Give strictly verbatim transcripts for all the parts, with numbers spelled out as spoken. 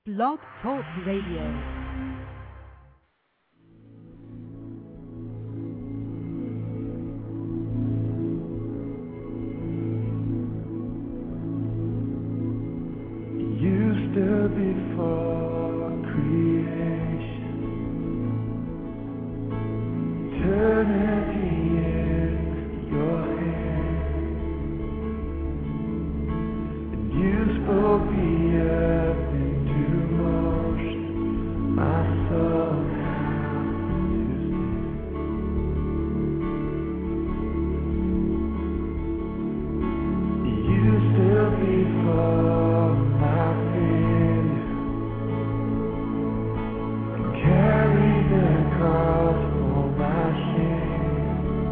Blog Talk Radio. Before creation, eternity in your hand, and you spoke the earth into motion. My soul now to stand. You still before my fear. Carry the cross for my shame,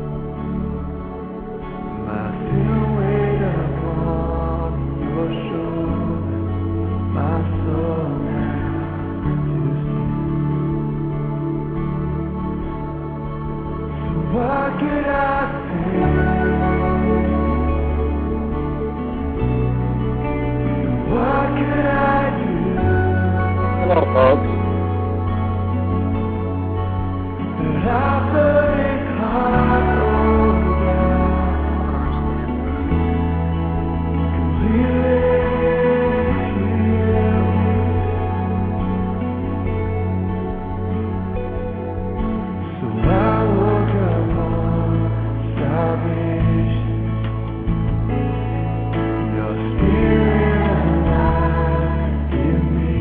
my sin weight upon your shoulder, my soul now to stand. So what could I say? So what could I do? Hello, folks. I put it hard over, completely healed. So I woke up on salvation, your spirit alive in me.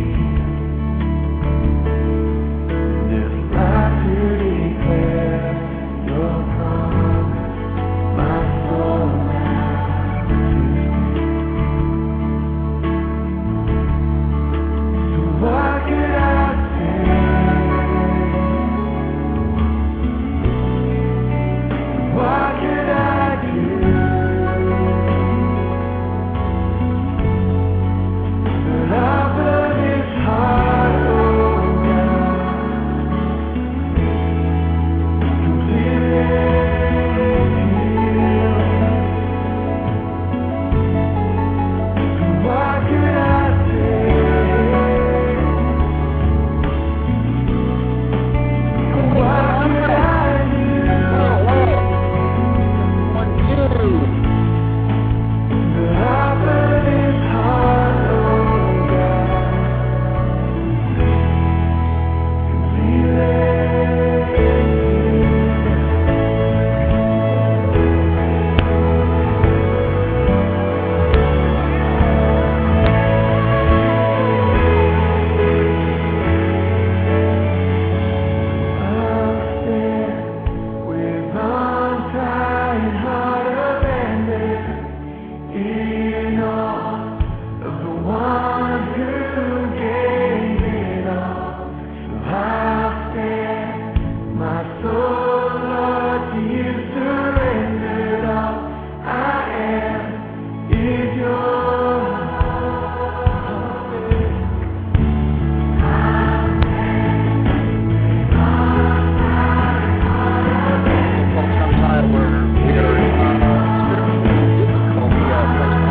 There's life to declare your promise, my soul now to stand. So what could I say? What could I do? But I put this heart over. What could I say? What could I do? But I put his heart over. I'll stand with arms tied, heart abandoned, in awe of the one who gave it all. So I'll stand, my soul, Lord, to you surrendered all. I am is yours. Sometime where we are uh, difficulty uh,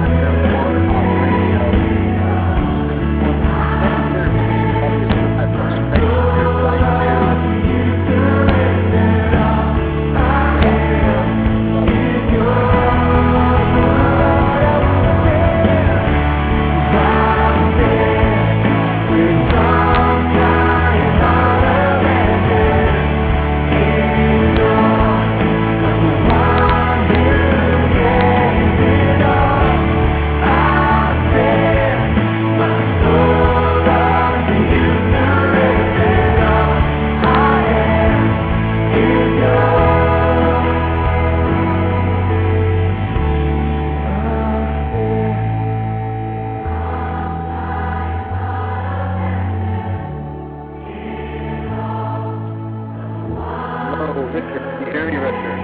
Hello, Richard. Can you hear me, Richard?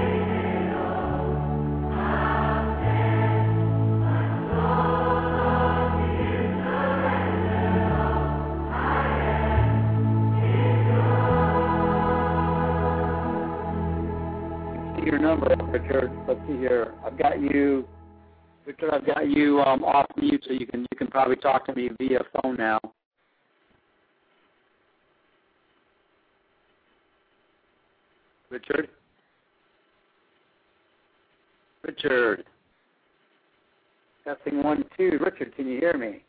See your number, Richard. Let's see here. I've got you Richard, I've got you um, off mute, so you can you can probably talk to me via phone now. Richard? Richard? Testing one, two. Richard, can you hear me?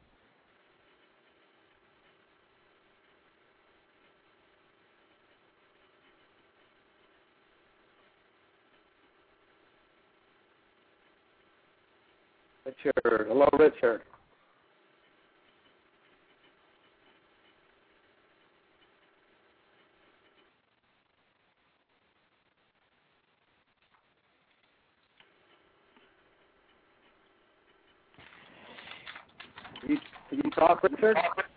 Richard. Hello, Richard. Can you, can you talk, Richard?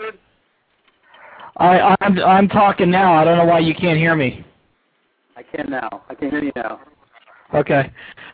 I, I'm I'm talking now. I don't know why you can't hear me. I can now. I can hear you now. Okay.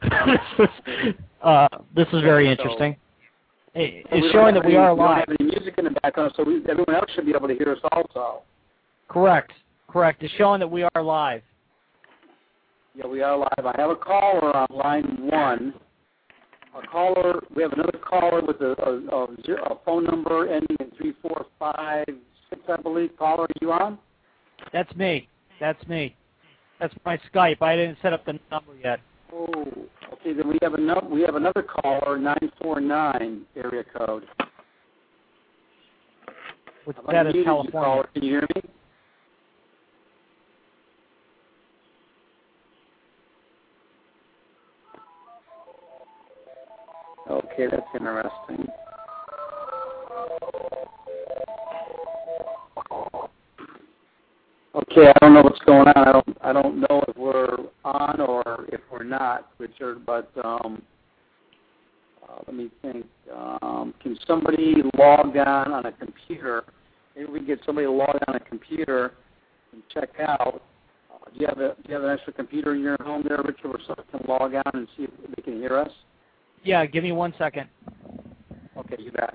uh, this is very interesting. It, it's showing that we are live. We don't have any music in the background, so we, everyone else should be able to hear us also. Correct. Correct. It's showing that we are live. Yeah, we are live. I have a caller on line one. A caller. We have another caller with a, a, a, zero, a phone number ending in three four five six, I believe. Caller, are you on? That's me. That's me. That's my Skype. I didn't set up the number yet. Oh, okay. Then we have another. We have another caller, nine four nine area code. Which that is California. Caller. Can you hear me? Okay, that's interesting. Okay, I don't know what's going on. I don't. I don't know if we're on or if we're not, Richard. But um, uh, let me think. Um, can somebody log on on a computer? Maybe we can get somebody to log on a computer and check out. Uh, do you have a Do you have an extra computer in your home there, Richard, where someone can log on and see if they can hear us? Yeah, give me one second. Okay, you bet.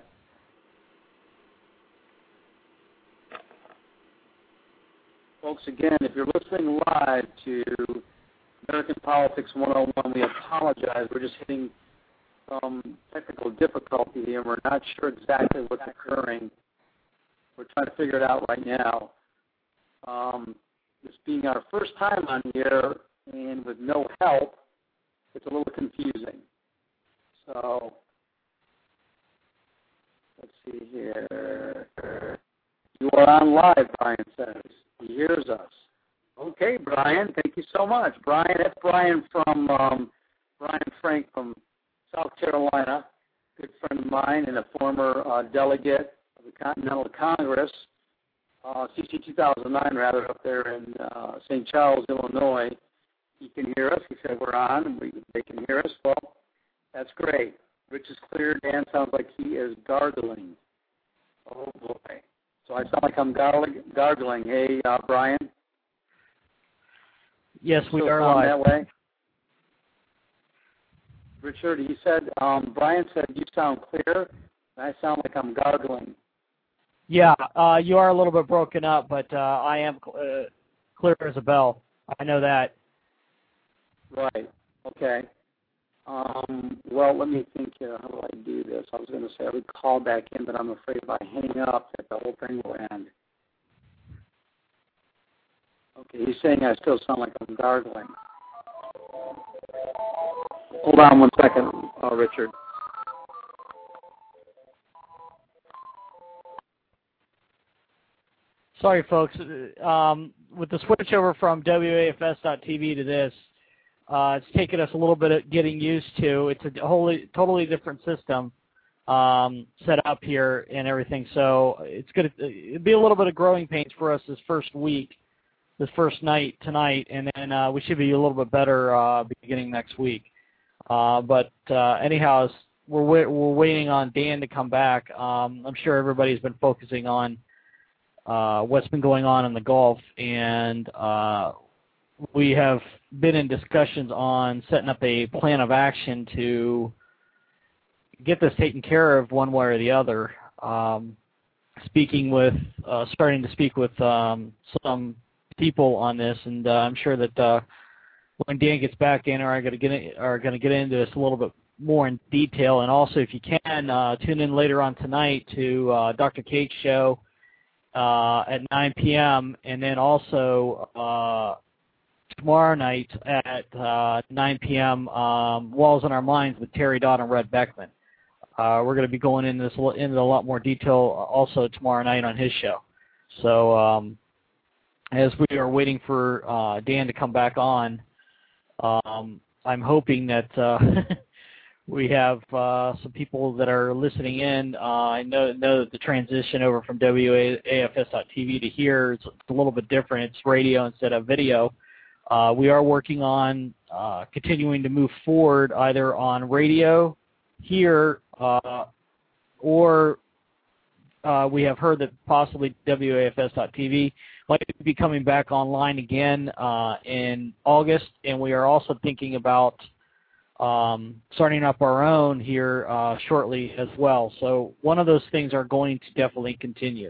Folks, again, if you're listening live to American Politics one oh one, we apologize. We're just hitting some technical difficulty here. We're not sure exactly what's occurring. We're trying to figure it out right now. Um, this being our first time on here and with no help, it's a little confusing. So, let's see here. You are on live, Brian says. He hears us. Okay, Brian, thank you so much. Brian, that's Brian from, um, Brian Frank from South Carolina, good friend of mine and a former uh, delegate of the Continental Congress, uh, C C two thousand nine, rather, up there in uh, Saint Charles, Illinois. He can hear us. He said we're on, and we, they can hear us. Well, that's great. Rich is clear. Dan sounds like he is gargling. Oh, boy. So I sound like I'm gargling. gargling. Hey, uh, Brian? Yes, we Still are sound live. that way? Richard, he said, um, Brian said you sound clear, and I sound like I'm gargling. Yeah, uh, you are a little bit broken up, but uh, I am uh, clear as a bell. I know that. Right. Okay. Um, well, let me think here. How do I do this? I was going to say I would call back in, but I'm afraid if I hang up that the whole thing will end. Okay, he's saying I still sound like I'm gargling. Hold on one second, uh, Richard. Sorry, folks. Um, with the switch over from W A F S dot T V to this, uh, it's taken us a little bit of getting used to. It's a wholly, totally different system um, set up here and everything. So it's going to it'd be a little bit of growing pains for us this first week, this first night tonight, and then uh, we should be a little bit better uh, beginning next week. Uh, but uh, anyhow, we're wa- we're waiting on Dan to come back. Um, I'm sure everybody's been focusing on uh, what's been going on in the Gulf, and uh, we have been in discussions on setting up a plan of action to get this taken care of one way or the other. Um, speaking with, uh, starting to speak with um, some people on this, and uh, I'm sure that uh, when Dan gets back in, are going to get in, are going to get into this a little bit more in detail. And also, if you can, uh, tune in later on tonight to uh, Doctor Kate's show uh, at nine p.m. And then also uh, tomorrow night at uh, nine p.m. Um, Walls on Our Minds with Terry Dodd and Red Beckman. Uh, we're going to be going into this into a lot more detail also tomorrow night on his show. So um, as we are waiting for uh, Dan to come back on, um, I'm hoping that uh, we have uh, some people that are listening in. Uh, I know know that the transition over from W A F S dot T V to here is a little bit different. It's radio instead of video. Uh, we are working on uh, continuing to move forward either on radio here uh, or uh, we have heard that possibly W A F S dot T V might be coming back online again uh, in August, and we are also thinking about um, starting up our own here uh, shortly as well. So one of those things are going to definitely continue.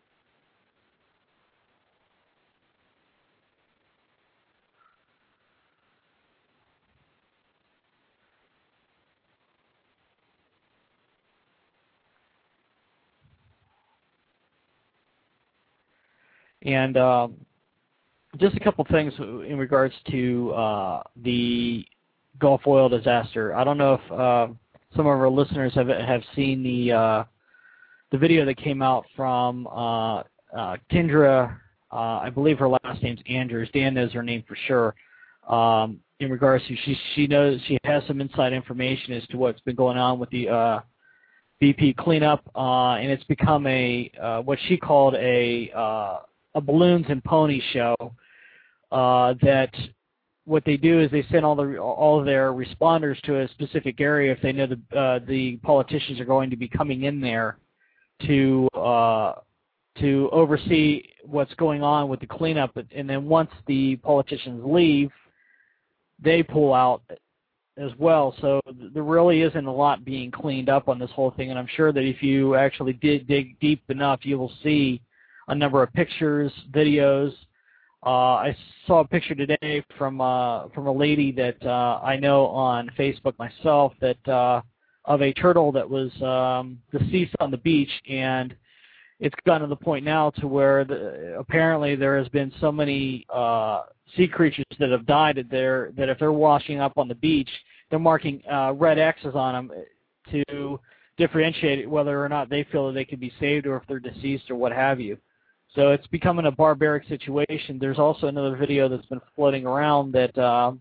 And um, just a couple things in regards to uh, the Gulf oil disaster. I don't know if uh, some of our listeners have have seen the uh, the video that came out from uh, uh, Kendra. Uh, I believe her last name's Andrews. Dan knows her name for sure. Um, in regards to she she knows she has some inside information as to what's been going on with the uh, B P cleanup, uh, and it's become a uh, what she called a uh, a balloons and pony show. Uh, that what they do is they send all the all of their responders to a specific area if they know the uh, the politicians are going to be coming in there to uh, to oversee what's going on with the cleanup, and then once the politicians leave, they pull out as well. So there really isn't a lot being cleaned up on this whole thing, and I'm sure that if you actually did dig deep enough, you will see a number of pictures, videos. Uh, I saw a picture today from uh, from a lady that uh, I know on Facebook myself that uh, of a turtle that was um, deceased on the beach, and it's gotten to the point now to where the, apparently there has been so many uh, sea creatures that have died that they're that if they're washing up on the beach, they're marking uh, red X's on them to differentiate whether or not they feel that they can be saved or if they're deceased or what have you. So it's becoming a barbaric situation. There's also another video that's been floating around that uh,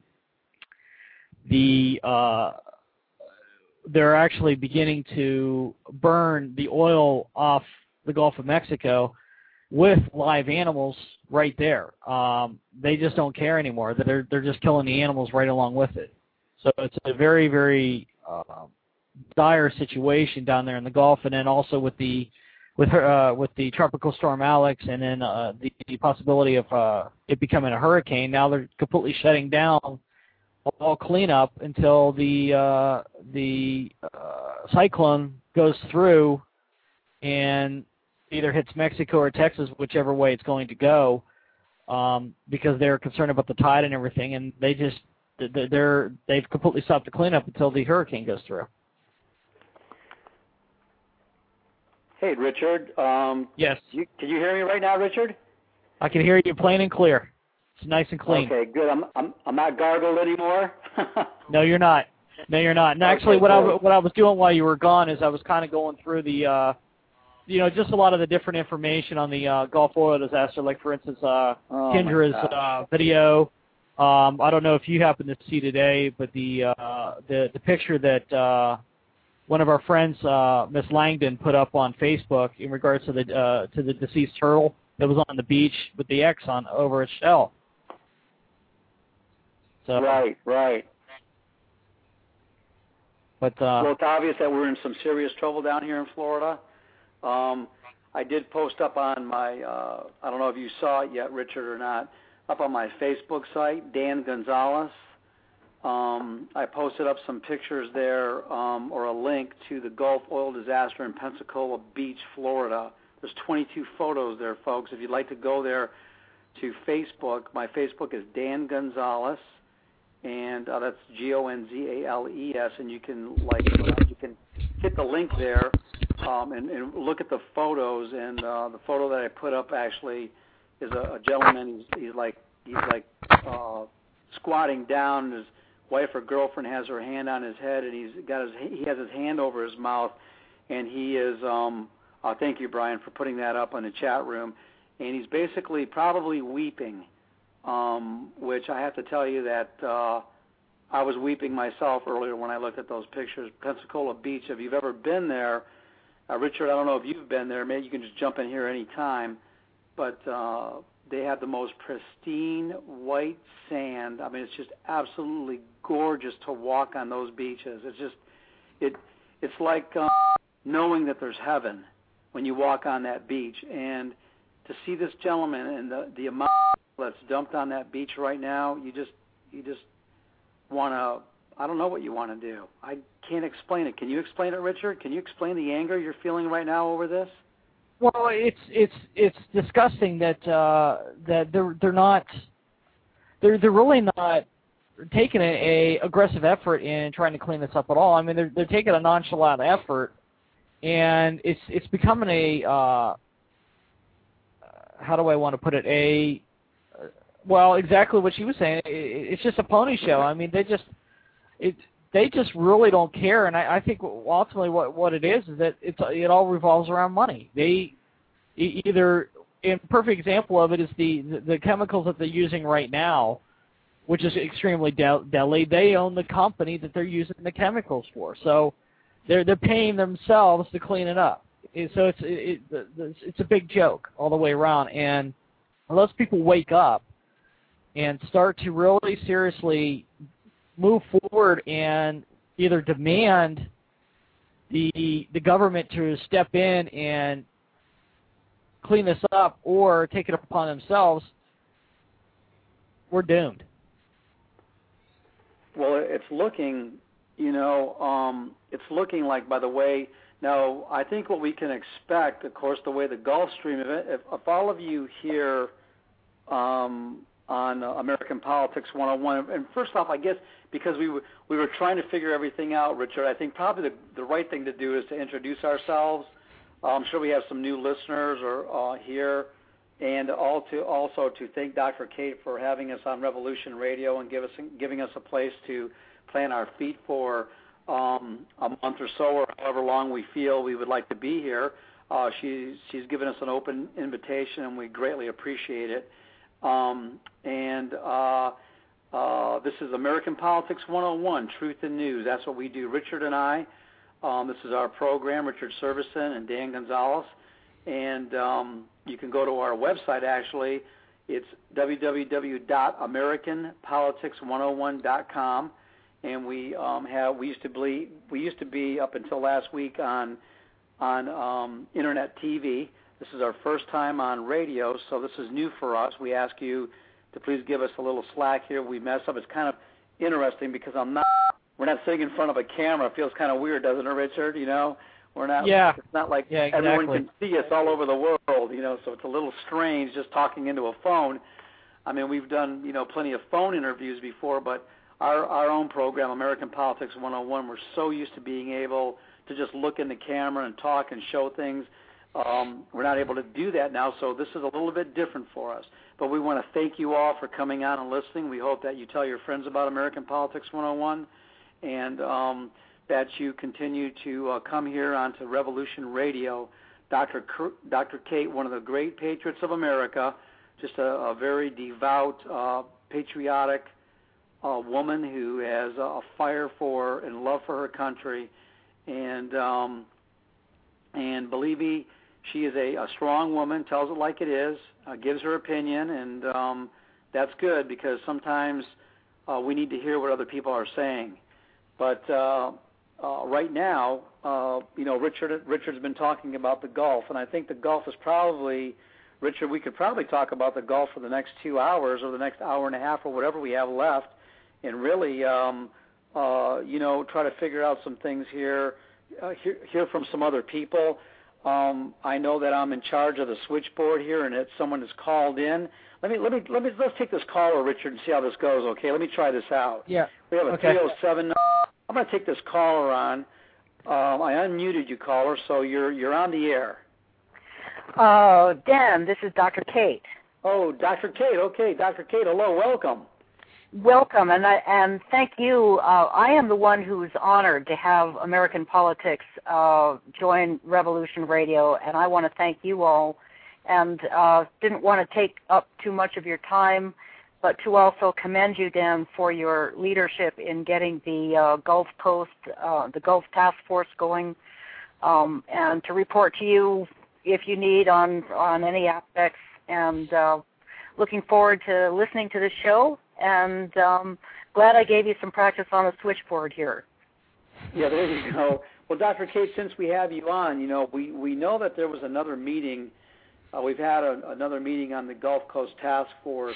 the uh, they're actually beginning to burn the oil off the Gulf of Mexico with live animals right there. Um, they just don't care anymore. They're they're just killing the animals right along with it. So it's a very very uh, dire situation down there in the Gulf, and then also with the with her, uh, with the tropical storm Alex, and then uh, the, the possibility of uh, it becoming a hurricane. Now they're completely shutting down all cleanup until the uh, the uh, cyclone goes through and either hits Mexico or Texas, whichever way it's going to go, um, because they're concerned about the tide and everything, and they just they're they've completely stopped the cleanup until the hurricane goes through. Hey, Richard. Um, yes. You, can you hear me right now, Richard? I can hear you plain and clear. It's nice and clean. Okay, good. I'm I'm I'm not gargled anymore. No, you're not. No, you're not. And actually, okay, what cool. I what I was doing while you were gone is I was kind of going through the, uh, you know, just a lot of the different information on the uh, Gulf oil disaster. Like, for instance, uh, oh Kendra's uh, video. Um, I don't know if you happen to see today, but the uh, the the picture that uh, one of our friends, uh, Miss Langdon, put up on Facebook in regards to the uh, to the deceased turtle that was on the beach with the X on over its shell. So, right, right. But uh, well, it's obvious that we're in some serious trouble down here in Florida. Um, I did post up on my, uh, I don't know if you saw it yet, Richard, or not, up on my Facebook site, Dan Gonzalez. Um, I posted up some pictures there, um, or a link to the Gulf oil disaster in Pensacola Beach, Florida. There's twenty-two photos there, folks. If you'd like to go there to Facebook, my Facebook is Dan Gonzalez, and uh, that's G O N Z A L E S, and you can like you can hit the link there um, and, and look at the photos. And uh, the photo that I put up actually is a, a gentleman. He's, he's like he's like uh, squatting down. His wife or girlfriend has her hand on his head, and he's got his he has his hand over his mouth, and he is. Um, uh, thank you, Brian, for putting that up in the chat room. And he's basically probably weeping, um, which I have to tell you that uh, I was weeping myself earlier when I looked at those pictures. Pensacola Beach. If you've ever been there, uh, Richard, I don't know if you've been there. Maybe you can just jump in here any time. But uh, they have the most pristine white sand. I mean, it's just absolutely gorgeous to walk on those beaches. It's just, it, it's like uh, knowing that there's heaven when you walk on that beach. And to see this gentleman and the, the amount that's dumped on that beach right now, you just, you just want to, I don't know what you want to do. I can't explain it. Can you explain it, Richard? Can you explain the anger you're feeling right now over this? Well, it's it's it's disgusting that uh, that they're they're not they're they're really not taking a, a aggressive effort in trying to clean this up at all. I mean, they're they're taking a nonchalant effort, and it's it's becoming a uh, how do I want to put it a well exactly what she was saying. It, it's just a pony show. I mean, they just it they just really don't care, and I, I think ultimately what what it is is that it's it all revolves around money. They either, a perfect example of it is the, the the chemicals that they're using right now, which is extremely deadly. They own the company that they're using the chemicals for, so they're they're paying themselves to clean it up. So it's it, it, it's a big joke all the way around, and unless people wake up and start to really seriously move forward and either demand the the government to step in and clean this up or take it upon themselves, we're doomed. Well, it's looking, you know, um, it's looking like, by the way, now I think what we can expect, of course, the way the Gulf Stream event, if, if all of you here um, on uh, American Politics one oh one, and first off, I guess, because we were, we were trying to figure everything out, Richard, I think probably the, the right thing to do is to introduce ourselves. Uh, I'm sure we have some new listeners or uh, here, and all to, also to thank Doctor Kate for having us on Revolution Radio and give us, giving us a place to plant our feet for um, a month or so, or however long we feel we would like to be here. Uh, she, she's given us an open invitation, and we greatly appreciate it. Um, and uh, uh, this is American Politics one oh one, Truth and News. That's what we do, Richard and I. Um, this is our program, Richard Servison and Dan Gonzalez. And um, you can go to our website, actually. It's w w w dot american politics one oh one dot com. And we um, have we used to be we used to be up until last week on on um, internet T V. This is our first time on radio, so this is new for us. We ask you to please give us a little slack here. We mess up. It's kind of interesting because I'm not. We're not sitting in front of a camera. It feels kind of weird, doesn't it, Richard? You know, we're not. Yeah. It's not like yeah, exactly. Everyone can see us all over the world. You know, so it's a little strange just talking into a phone. I mean, we've done you know plenty of phone interviews before, but our our own program, American Politics one oh one, we're so used to being able to just look in the camera and talk and show things. Um, we're not able to do that now, so this is a little bit different for us. But we want to thank you all for coming on and listening. We hope that you tell your friends about American Politics one oh one, and um, that you continue to uh, come here onto Revolution Radio. Doctor K- Doctor Kate, one of the great patriots of America, just a, a very devout, uh, patriotic uh, woman who has a fire for and love for her country, and um, and believe me, she is a, a strong woman, tells it like it is, uh, gives her opinion, and um, that's good because sometimes uh, we need to hear what other people are saying. But uh, uh, right now, uh, you know, Richard Richard's been talking about the Gulf, and I think the Gulf is probably, Richard, we could probably talk about the Gulf for the next two hours or the next hour and a half or whatever we have left, and really, um, uh, you know, try to figure out some things here, uh, hear, hear from some other people. Um, I know that I'm in charge of the switchboard here, and that someone has called in. Let me let me let me let's take this caller, Richard, and see how this goes. Okay, let me try this out. Yeah. We have a okay. three oh seven. I'm going to take this caller on. Um, I unmuted you, caller, so you're you're on the air. Oh, Dan, this is Doctor Kate. Oh, Doctor Kate. Okay, Doctor Kate, hello, welcome. Welcome, and I, and thank you. Uh, I am the one who's honored to have American Politics uh, join Revolution Radio, and I want to thank you all. And uh, didn't want to take up too much of your time, but to also commend you, Dan, for your leadership in getting the uh, Gulf Coast, uh, the Gulf Task Force going, um, and to report to you if you need on on any aspects. And uh, looking forward to listening to the show. And um, glad I gave you some practice on the switchboard here. Yeah, there you go. Well, Doctor Kate, since we have you on, you know, we, we know that there was another meeting. Uh, we've had a, another meeting on the Gulf Coast Task Force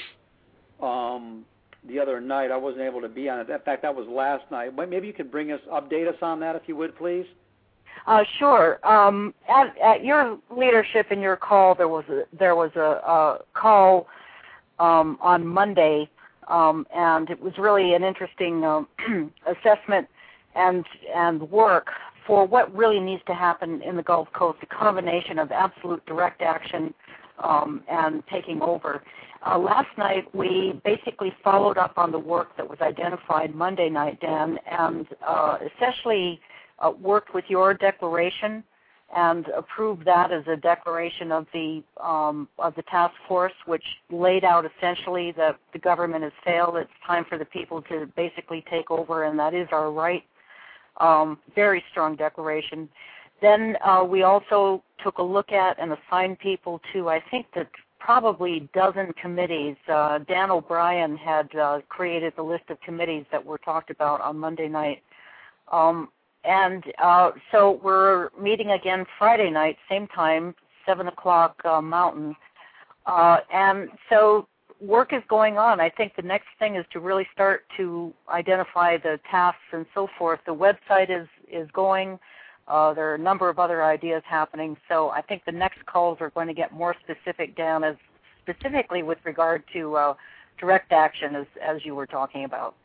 um, the other night. I wasn't able to be on it. In fact, that was last night. Maybe you could bring us, update us on that, if you would, please. Uh, sure. Um, at, at your leadership in your call, there was a, there was a, a call um, on Monday. Um, and it was really an interesting um, assessment and and work for what really needs to happen in the Gulf Coast, a combination of absolute direct action um, and taking over. Uh, last night, we basically followed up on the work that was identified Monday night, Dan, and uh, essentially uh, worked with your declaration and approved that as a declaration of the um, of the task force, which laid out essentially that the government has failed. It's time for the people to basically take over, and that is our right. Um, very strong declaration. Then uh, we also took a look at and assigned people to, I think, that probably dozen committees. Uh, Dan O'Brien had uh, created the list of committees that were talked about on Monday night. Um, And uh, so we're meeting again Friday night, same time, seven o'clock uh, Mountain. Uh, and so work is going on. I think the next thing is to really start to identify the tasks and so forth. The website is, is going. Uh, there are a number of other ideas happening. So I think the next calls are going to get more specific down, as specifically with regard to uh, direct action, as, as you were talking about.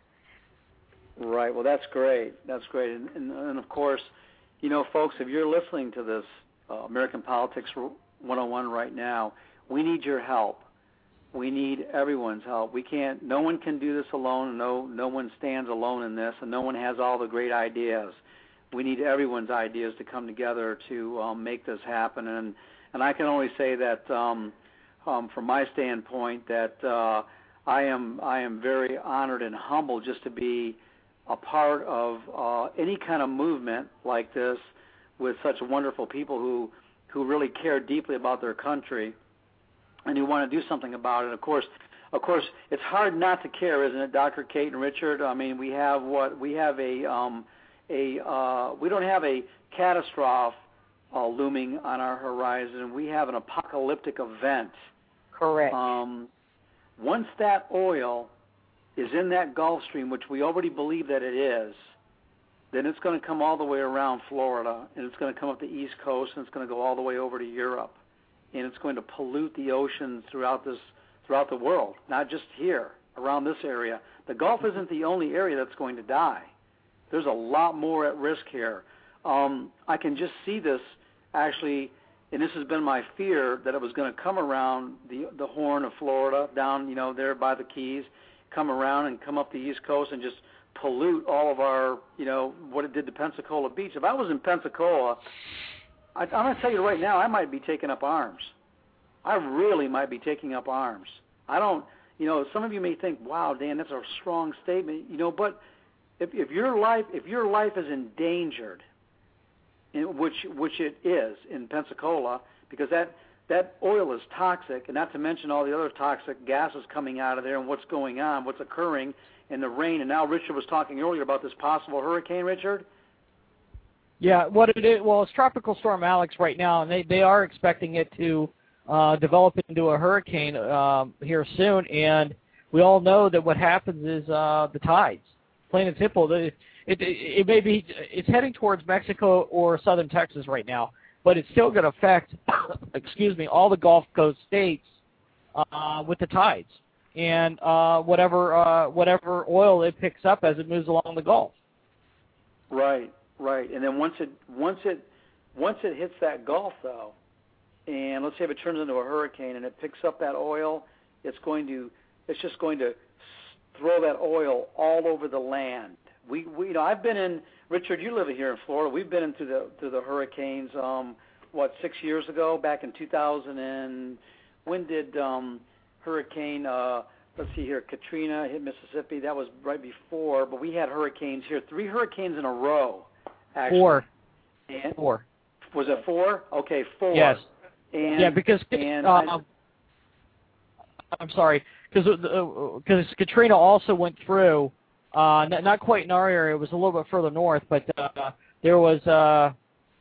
Right. Well, that's great. That's great. And, and, and of course, you know, folks, if you're listening to this uh, American Politics one oh one right now, we need your help. We need everyone's help. We can't. No one can do this alone. No, no one stands alone in this, and no one has all the great ideas. We need everyone's ideas to come together to um, make this happen. And and I can only say that um, um, from my standpoint that uh, I am I am very honored and humbled just to be a part of uh, any kind of movement like this with such wonderful people who, who really care deeply about their country and who want to do something about it. Of course, of course, it's hard not to care, isn't it, Doctor Kate and Richard? I mean, we have what we have a um, a uh, we don't have a catastrophe uh, looming on our horizon. We have an apocalyptic event. Correct. Um, once that oil is in that Gulf Stream, which we already believe that it is, then it's going to come all the way around Florida, and it's going to come up the East Coast, and it's going to go all the way over to Europe, and it's going to pollute the oceans throughout this, throughout the world, not just here, around this area. The Gulf isn't the only area that's going to die. There's a lot more at risk here. Um, I can just see this actually, and this has been my fear, that it was going to come around the the Horn of Florida, down, you know, there by the Keys, come around and come up the East Coast and just pollute all of our, you know, what it did to Pensacola Beach. If I was in Pensacola, I, I'm going to tell you right now, I might be taking up arms. I really might be taking up arms. I don't, you know, some of you may think, wow, Dan, that's a strong statement, you know, but if, if your life, if your life is endangered, in which which it is in Pensacola, because that that oil is toxic, and not to mention all the other toxic gases coming out of there and what's going on, what's occurring in the rain. And now Richard was talking earlier about this possible hurricane, Richard? Yeah, what it is, well, it's Tropical Storm Alex right now, and they, they are expecting it to uh, develop into a hurricane um, here soon. And we all know that what happens is uh, the tides, plain and simple. The, it, it, it may be, it's heading towards Mexico or southern Texas right now, but it's still going to affect, excuse me, all the Gulf Coast states uh, with the tides and uh, whatever uh, whatever oil it picks up as it moves along the Gulf. Right, right. And then once it once it once it hits that Gulf, though, and let's say if it turns into a hurricane and it picks up that oil, it's going to, it's just going to throw that oil all over the land. We, we you know, I've been in, Richard, you live here in Florida. We've been into the to the hurricanes. Um, what six years ago, back in two thousand, and when did um, Hurricane? Uh, let's see here, Katrina hit Mississippi. That was right before, but we had hurricanes here, three hurricanes in a row. Actually. Four. And, four. Was it four? Okay, four. Yes. And, yeah, because and uh, I, I'm sorry, because because uh, Katrina also went through. Uh, not, not quite in our area. It was a little bit further north, but uh, there was, uh,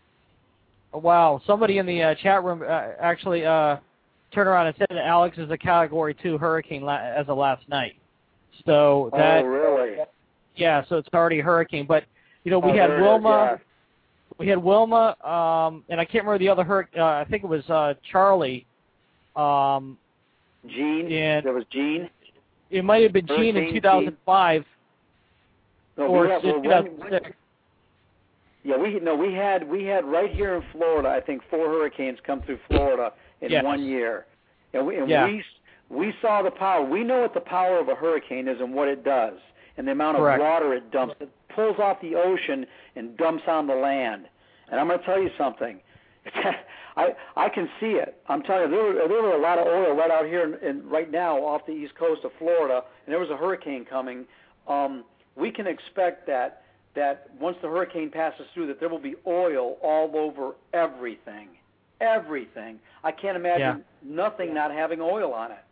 wow, somebody in the uh, chat room uh, actually uh, turned around and said that Alex is a Category two hurricane la- as of last night. So that, oh, really? Yeah, so it's already a hurricane. But, you know, we oh, had Wilma, is, yeah. we had Wilma, um, and I can't remember the other hurricane, uh, I think it was uh, Charlie. Um, Gene? And there was Gene? It might have been Hurricane Gene in two thousand five. No, or we have, well, two thousand six. when, yeah, we no, we had we had right here in Florida. I think four hurricanes come through Florida in yes. one year, and, we, and yeah. we we saw the power. We know what the power of a hurricane is and what it does, and the amount of Correct. water it dumps. It pulls off the ocean and dumps on the land. And I'm going to tell you something. I I can see it. I'm telling you, there were, there were a lot of oil right out here in, in, right now off the east coast of Florida, and there was a hurricane coming. Um, we can expect that that once the hurricane passes through, that there will be oil all over everything, everything. I can't imagine yeah. nothing not having oil on it,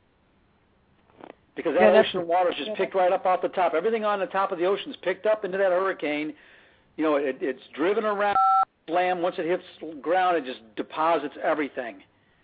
because yeah, that ocean water is just picked right up off the top. Everything on the top of the ocean is picked up into that hurricane. You know, it, it's driven around, slam. Once it hits the ground, it just deposits everything.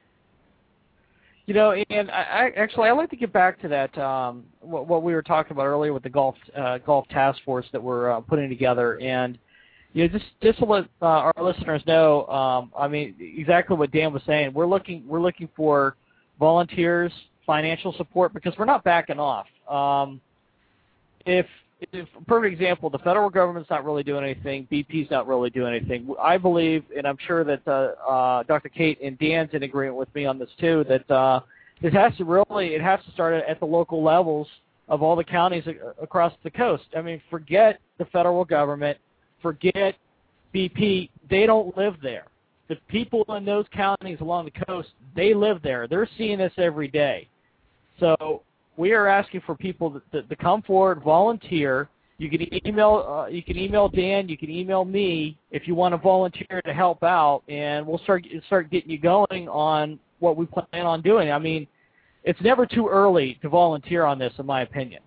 You know, and I, I actually I like to get back to that um, what, what we were talking about earlier with the Gulf uh, Gulf Task Force that we're uh, putting together, and you know, just just to let uh, our listeners know, um, I mean, exactly what Dan was saying. We're looking we're looking for volunteers, financial support, because we're not backing off. Um, if If, perfect example, the federal government's not really doing anything. B P's not really doing anything. I believe, and I'm sure that uh, uh, Doctor Kate and Dan's in agreement with me on this too, that uh, it has to really, it has to start at the local levels of all the counties across the coast. I mean, forget the federal government, forget B P. They don't live there. The people in those counties along the coast, they live there. They're seeing this every day. So we are asking for people to, to, to come forward, volunteer. You can email, uh, you can email Dan. You can email me if you want to volunteer to help out, and we'll start start getting you going on what we plan on doing. I mean, it's never too early to volunteer on this, in my opinion.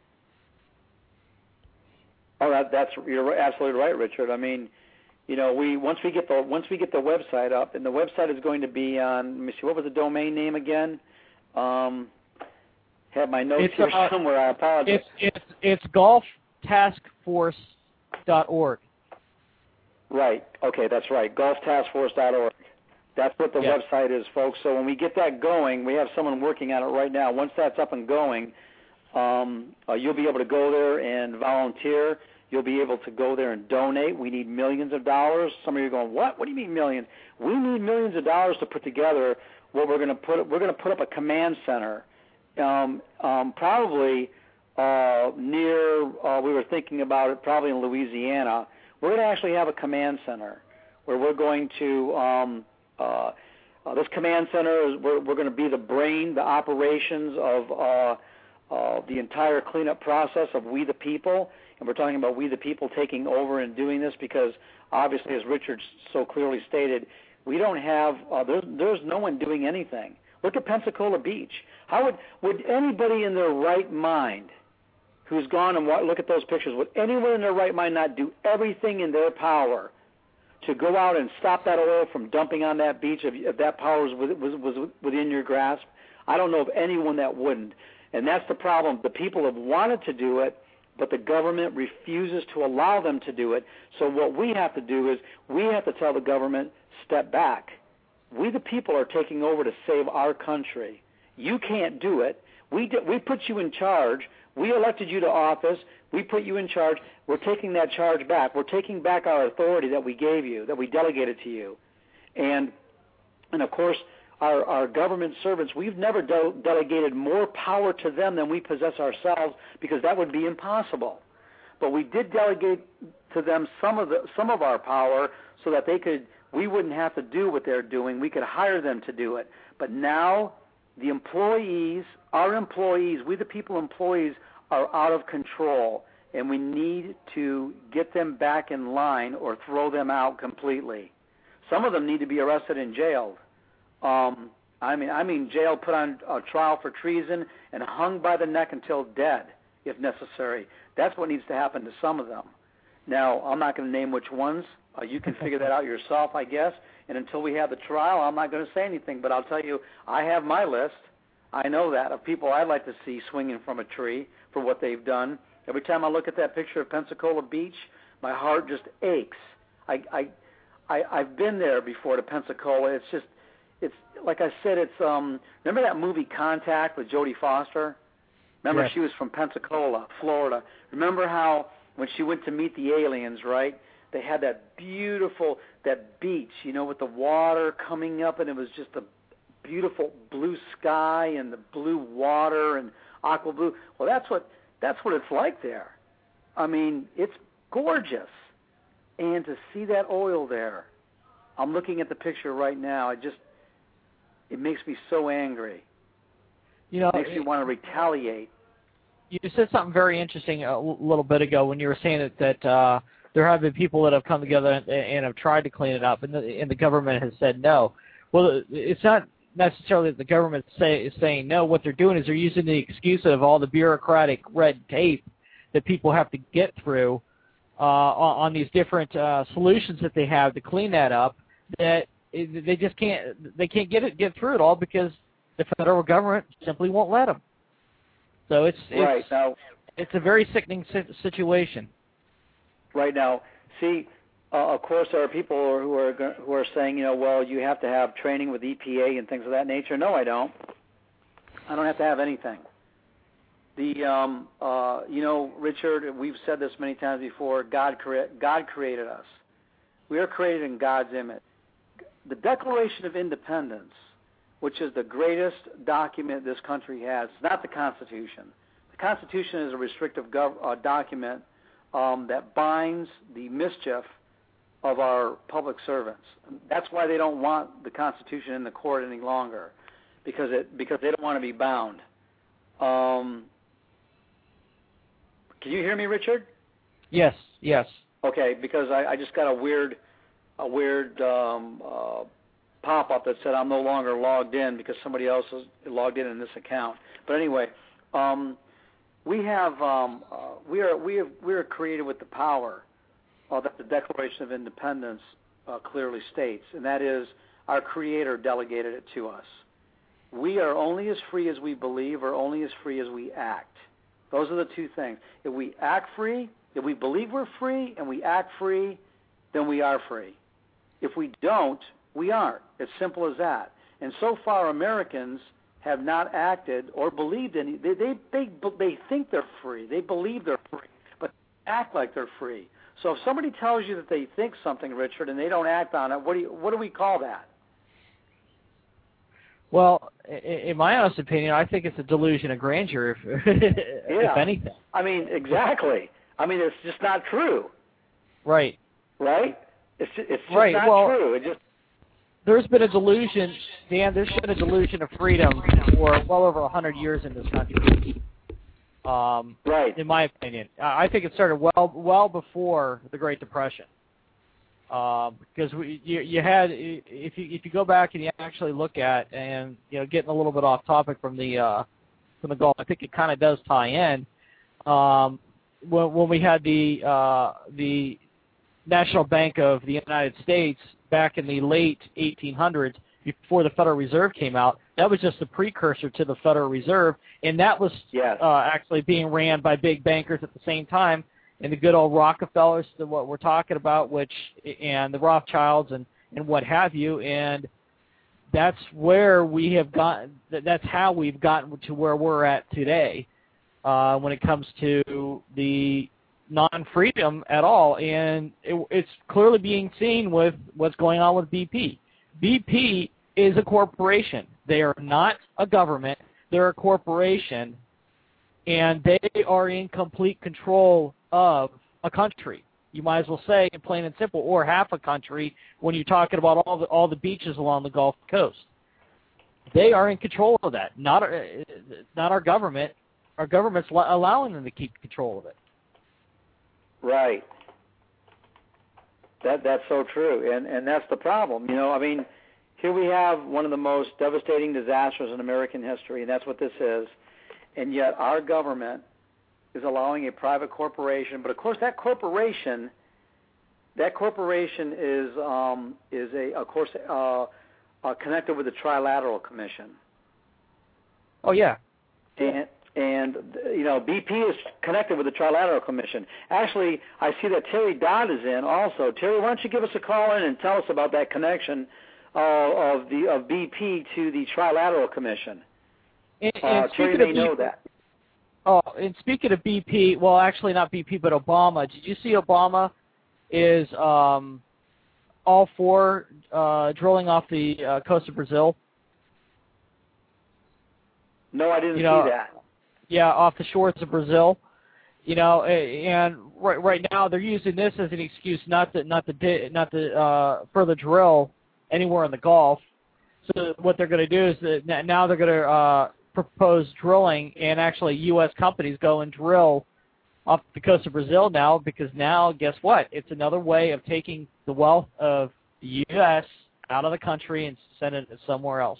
Oh, that, that's you're absolutely right, Richard. I mean, you know, we once we get the once we get the website up, and the website is going to be on. Let me see, what was the domain name again? Um, have my notes it's, here uh, somewhere. I apologize. It's it's it's golf task force dot org. Right. Okay, that's right. golf task force dot org. That's what the yeah. website is, folks. So when we get that going, we have someone working on it right now. Once that's up and going, um, uh, you'll be able to go there and volunteer. You'll be able to go there and donate. We need millions of dollars. Some of you are going, what? What do you mean millions? We need millions of dollars to put together what we're going to put. We're going to put up a command center. Um, um, probably uh, near, uh, we were thinking about it, probably in Louisiana. We're going to actually have a command center where we're going to, um, uh, uh, this command center, is we're, we're going to be the brain, the operations of uh, uh, the entire cleanup process of We the People. And we're talking about We the People taking over and doing this because obviously, as Richard so clearly stated, we don't have, uh, there's, there's no one doing anything. Look at Pensacola Beach. How would would anybody in their right mind who's gone and look at those pictures, would anyone in their right mind not do everything in their power to go out and stop that oil from dumping on that beach if, if that power was, was, was within your grasp? I don't know of anyone that wouldn't. And that's the problem. The people have wanted to do it, but the government refuses to allow them to do it. So what we have to do is we have to tell the government, step back. We the people are taking over to save our country. You can't do it. We d- we put you in charge. We elected you to office. We put you in charge. We're taking that charge back. We're taking back our authority that we gave you, that we delegated to you. And And, of course, our, our government servants, we've never de- delegated more power to them than we possess ourselves, because that would be impossible. But we did delegate to them some of the some of our power so that they could we wouldn't have to do what they're doing. We could hire them to do it. But now the employees, our employees, we the people employees are out of control, and we need to get them back in line or throw them out completely. Some of them need to be arrested and jailed. Um, I mean, I mean, jailed, put on a trial for treason, and hung by the neck until dead, if necessary. That's what needs to happen to some of them. Now, I'm not going to name which ones. Uh, you can figure that out yourself, I guess. And until we have the trial, I'm not going to say anything. But I'll tell you, I have my list. I know that of people I'd like to see swinging from a tree for what they've done. Every time I look at that picture of Pensacola Beach, my heart just aches. I, I, I, I've been there before to Pensacola. It's just, it's like I said. It's um. Remember that movie Contact with Jodie Foster? Remember, yes. She was from Pensacola, Florida. Remember how when she went to meet the aliens, right? They had that beautiful, that beach, you know, with the water coming up, and it was just a beautiful blue sky and the blue water and aqua blue. Well, that's what that's what it's like there. I mean, it's gorgeous. And to see that oil there, I'm looking at the picture right now. It just, it makes me so angry. You know, it makes me want to retaliate. You said something very interesting a little bit ago when you were saying that, that uh, there have been people that have come together and, and have tried to clean it up, and the, and the government has said no. Well, it's not necessarily that the government say, is saying no. What they're doing is they're using the excuse of all the bureaucratic red tape that people have to get through uh, on, on these different uh, solutions that they have to clean that up. That they just can't they can't get it get through it all because the federal government simply won't let them. So it's right it's, now it's a very sickening situation. Right now, see, uh, of course, there are people who are who are saying, you know, well, you have to have training with E P A and things of that nature. No, I don't. I don't have to have anything. The um, uh, you know, Richard, we've said this many times before. God crea- God created us. We are created in God's image. The Declaration of Independence, which is the greatest document this country has, it's not the Constitution. The Constitution is a restrictive gov- uh, document um, that binds the mischief of our public servants. That's why they don't want the Constitution in the court any longer, because it because they don't want to be bound. Um, can you hear me, Richard? Yes, yes. Okay, because I, I just got a weird, a weird um, uh, pop-up that said I'm no longer logged in because somebody else is logged in in this account. But anyway, um, we have um, uh, we are we have we are created with the power uh, that the Declaration of Independence uh, clearly states, and that is our Creator delegated it to us. We are only as free as we believe, or only as free as we act. Those are the two things. If we act free, if we believe we're free and we act free, then we are free. If we don't, we aren't. It's simple as that. And so far, Americans have not acted or believed any. They they they, they think they're free. They believe they're free, but they act like they're free. So if somebody tells you that they think something, Richard, and they don't act on it, what do you, what do we call that? Well, in my honest opinion, I think it's a delusion of grandeur, if, yeah. if anything. I mean, exactly. I mean, it's just not true. Right. Right? It's just, it's just right. not well, true. It just There's been a delusion, Dan, there's been a delusion of freedom for well over one hundred years in this country. Um, right. In my opinion. I think it started well well before the Great Depression. Um, because we, you, you had, if you if you go back and you actually look at, and you know, getting a little bit off topic from the uh, from the Gulf, I think it kind of does tie in. Um, when, when we had the uh, the National Bank of the United States back in the late eighteen hundreds, before the Federal Reserve came out, that was just a precursor to the Federal Reserve, and that was yes. uh, actually being ran by big bankers at the same time. And the good old Rockefellers, what we're talking about, which and the Rothschilds and, and what have you, and that's where we have gotten. That's how we've gotten to where we're at today, uh, when it comes to the non-freedom at all. And it, it's clearly being seen with what's going on with B P. B P is a corporation. They are not a government. They're a corporation, and they are in complete control of a country. You might as well say, plain and simple, or half a country when you're talking about all the all the beaches along the Gulf Coast. They are in control of that, not our, not our government. Our government's allowing them to keep control of it. Right. That that's so true, and and that's the problem. You know, I mean, here we have one of the most devastating disasters in American history, and that's what this is. And yet, our government is allowing a private corporation, but of course, that corporation, that corporation is um, is a of course uh, uh, connected with the Trilateral Commission. Oh yeah. And, And, you know, B P is connected with the Trilateral Commission. Actually, I see that Terry Dodd is in also. Terry, why don't you give us a call in and tell us about that connection uh, of the of B P to the Trilateral Commission? And, uh, and Terry may know that. Oh, and speaking of B P, well, actually not B P, but Obama. Did you see Obama is um, all for uh, drilling off the uh, coast of Brazil? No, I didn't you know, see that. Yeah, off the shores of Brazil, you know, and right right now they're using this as an excuse not to not to not to uh, further drill anywhere in the Gulf. So what they're going to do is that now they're going to uh, propose drilling, and actually U S companies go and drill off the coast of Brazil now, because now guess what? It's another way of taking the wealth of the U S out of the country and sending it somewhere else.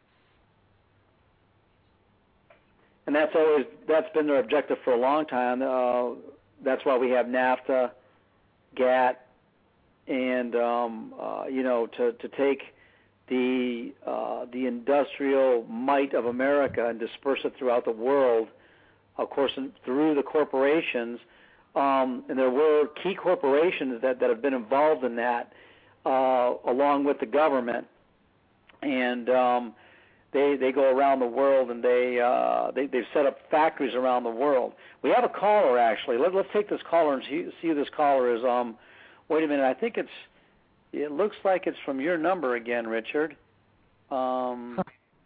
And that's always that's been their objective for a long time. Uh, that's why we have NAFTA, G A T, and um, uh, you know to to take the uh, the industrial might of America and disperse it throughout the world. Of course, through the corporations, um, and there were key corporations that, that have been involved in that, uh, along with the government, and um, They they go around the world, and they uh, they they've set up factories around the world. We have a caller actually. Let, let's take this caller and see, see who this caller is. Um, wait a minute. I think it's. It looks like it's from your number again, Richard. Um,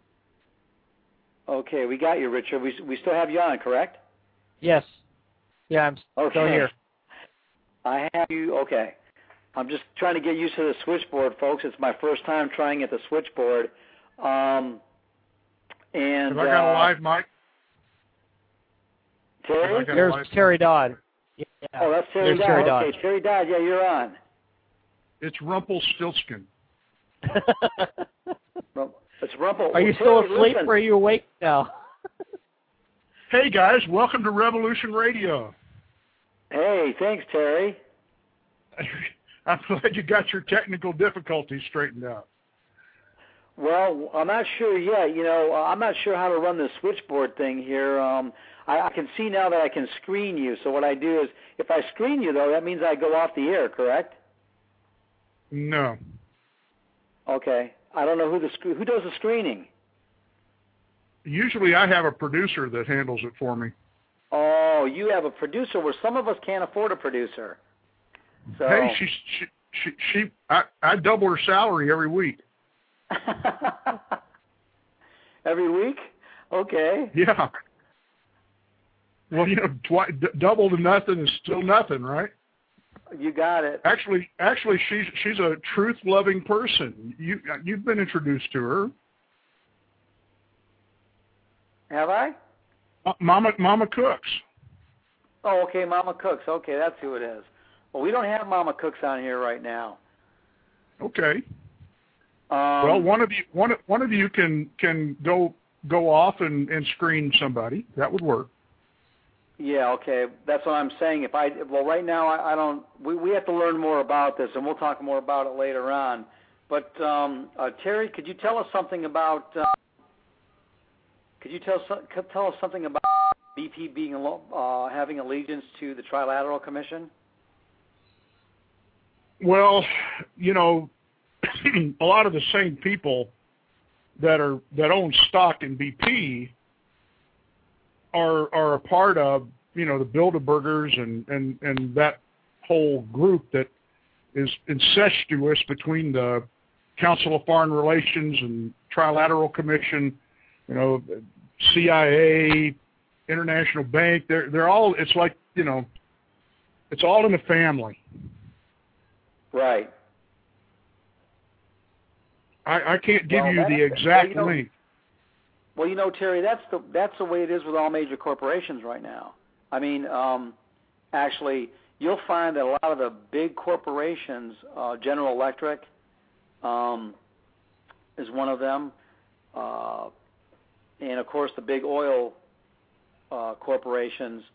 okay, we got you, Richard. We we still have you on, correct? Yes. Yeah, I'm okay. still here. I have you. Okay. I'm just trying to get used to the switchboard, folks. It's my first time trying at the switchboard. Um, And, Have I got uh, a live mic? Terry? There's Terry Dodd. Yeah. Oh, that's Terry There's Dodd. Terry okay, Dodd. Terry Dodd, yeah, you're on. It's Rumpelstiltskin. It's Rumple. Are you well, still Terry, asleep listen. or are you awake now? Hey, guys, welcome to Revolution Radio. Hey, thanks, Terry. I'm glad you got your technical difficulties straightened out. Well, I'm not sure yet. You know, I'm not sure how to run the switchboard thing here. Um, I, I can see now that I can screen you. So what I do is, if I screen you, though, that means I go off the air, correct? No. Okay. I don't know who the sc- who does the screening. Usually I have a producer that handles it for me. Oh, you have a producer. Well, some of us can't afford a producer. So. Hey, she, she, she, she I, I double her salary every week. Every week? Okay. Yeah. Well, you know, twi- d- double to nothing is still nothing, right? You got it. Actually, actually, she's she's a truth-loving person. You you've been introduced to her. Have I? Uh, Mama Mama Cooks. Oh, okay, Mama Cooks. Okay, that's who it is. Well, we don't have Mama Cooks on here right now. Okay. Um, Well, one of you one one of you can can go go off and, and screen somebody. That would work. Yeah, okay. That's what I'm saying. If I well, right now I, I don't. We we have to learn more about this, and we'll talk more about it later on. But um, uh, Terry, could you tell us something about? Uh, could you tell could tell us something about B P being uh, having allegiance to the Trilateral Commission? Well, you know, a lot of the same people that are that own stock in B P are are a part of, you know, the Bilderbergers and, and, and that whole group that is incestuous between the Council of Foreign Relations and Trilateral Commission, you know, C I A, International Bank. They're they're all. It's like, you know, it's all in the family. Right. I, I can't give Well, you the exact well, you know, link. Well, you know, Terry, that's the that's the way it is with all major corporations right now. I mean, um, actually, you'll find that a lot of the big corporations, uh, General Electric um, is one of them, uh, and of course the big oil uh, corporations.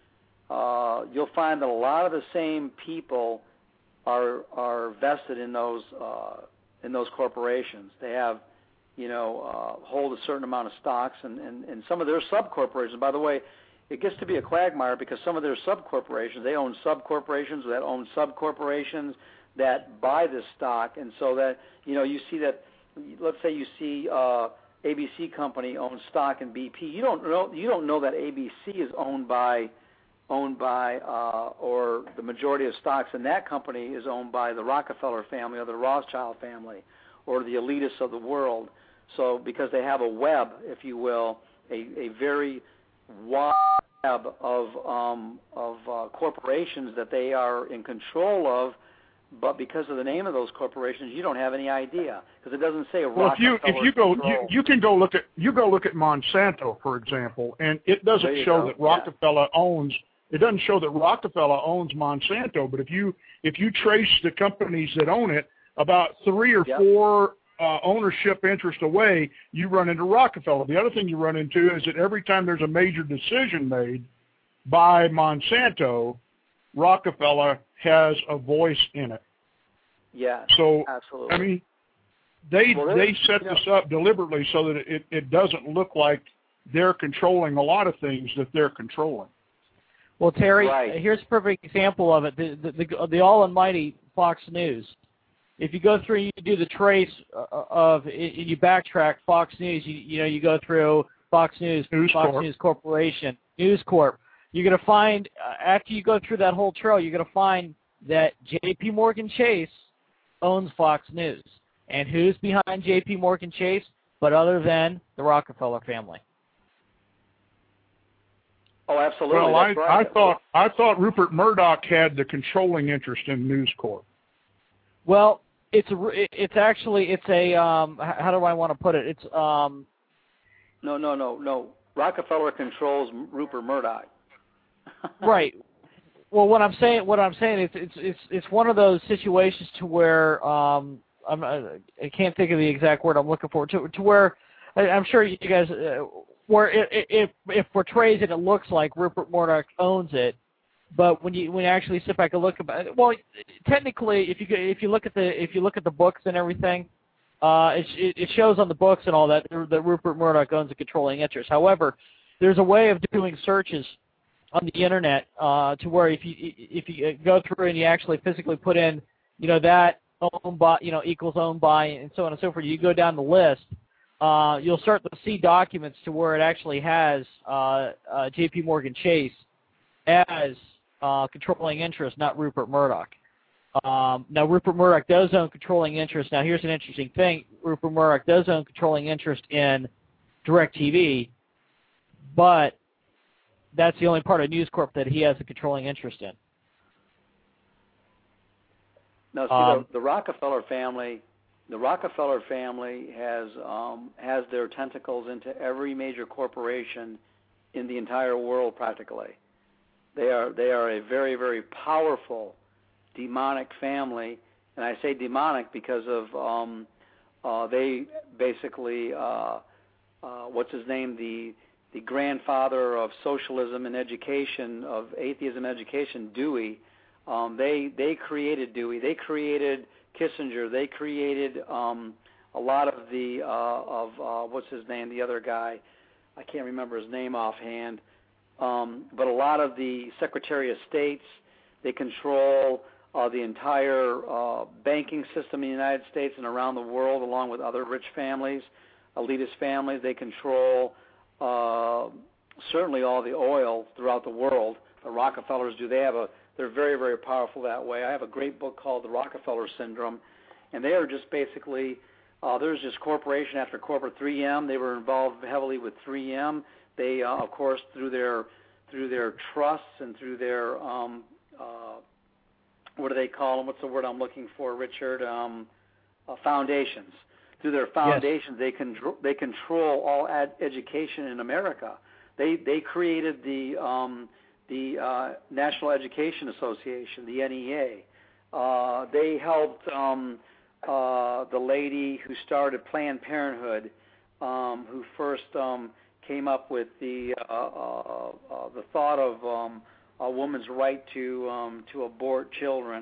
Uh, you'll find that a lot of the same people are are vested in those uh, in those corporations. They have, you know, uh, hold a certain amount of stocks, and, and, and some of their sub-corporations, by the way, it gets to be a quagmire because some of their sub-corporations, they own sub-corporations that own sub-corporations that buy this stock, and so that, you know, you see that, let's say you see uh, A B C Company owns stock in B P. You don't know, you don't know that A B C is owned by owned by, uh, or the majority of stocks in that company is owned by the Rockefeller family or the Rothschild family or the elitists of the world. So because they have a web, if you will, a, a very wide web of, um, of uh, corporations that they are in control of, but because of the name of those corporations, you don't have any idea because it doesn't say Well, if you Rockefeller if you go control. you, you can go look at you go look at Monsanto, for example, and it There doesn't you show go. that Rockefeller owns. It doesn't show that Rockefeller owns Monsanto, but if you if you trace the companies that own it, about three or Yep. four uh, ownership interest away, you run into Rockefeller. The other thing you run into is that every time there's a major decision made by Monsanto, Rockefeller has a voice in it. Yes, So, absolutely. I mean, they Well, they set you know, this up deliberately so that it, it doesn't look like they're controlling a lot of things that they're controlling. Well, Terry, Right. here's a perfect example of it. The, the, the, the all-almighty Fox News. If you go through and you do the trace of, you backtrack Fox News, you, you know, you go through Fox News, News Fox Corp. News Corporation, News Corp. You're going to find, uh, after you go through that whole trail, you're going to find that J P. Morgan Chase owns Fox News. And who's behind J P. Morgan Chase but other than the Rockefeller family? Oh, absolutely. Well, I, That's right. I thought I thought Rupert Murdoch had the controlling interest in News Corp. Well, it's a, it's actually it's a um, how do I want to put it? It's um, No, no, no, no. Rockefeller controls Rupert Murdoch. right. Well, what I'm saying, what I'm saying is, it's it's it's one of those situations to where um, I'm I can't think of the exact word I'm looking for. To to where I, I'm sure you guys uh, where it it, it it portrays it, it looks like Rupert Murdoch owns it, but when you when you actually sit back and look about it, well, technically, if you if you look at the if you look at the books and everything, uh, it it shows on the books and all that that Rupert Murdoch owns a controlling interest. However, there's a way of doing searches on the internet uh, to where if you if you go through and you actually physically put in, you know, that owned by, you know, equals owned by, and so on and so forth, you go down the list, uh, you'll start to see documents to where it actually has uh, uh, J P. Morgan Chase as uh, controlling interest, not Rupert Murdoch. Um, now, Rupert Murdoch does own controlling interest. Now, here's an interesting thing. Rupert Murdoch does own controlling interest in DirecTV, but that's the only part of News Corp that he has a controlling interest in. Now, see, Um, the, the Rockefeller family, the Rockefeller family has um, has their tentacles into every major corporation in the entire world, practically. They are they are a very very powerful demonic family, and I say demonic because of um, uh, they basically uh, uh, what's his name the the grandfather of socialism and education, of atheism and education, Dewey. Um, they they created Dewey. They created Kissinger. They created um, a lot of the uh, of uh, what's his name, the other guy. I can't remember his name offhand. Um, but a lot of the Secretary of States. They control uh, the entire uh, banking system in the United States and around the world, along with other rich families, elitist families. They control uh, certainly all the oil throughout the world. The Rockefellers do. They have a. They're very, very powerful that way. I have a great book called The Rockefeller Syndrome, and they are just basically Uh, there's just corporation after corporate. three M, they were involved heavily with three M. They, uh, of course, through their through their trusts and through their um, uh, what do they call them? What's the word I'm looking for, Richard? Um, uh, foundations. Through their foundations, yes. they control they control all ad- education in America. They they created the um, the uh, National Education Association, the N E A. Uh, they helped um, uh, the lady who started Planned Parenthood, um, who first um, came up with the uh, uh, uh, the thought of um, a woman's right to um, to abort children,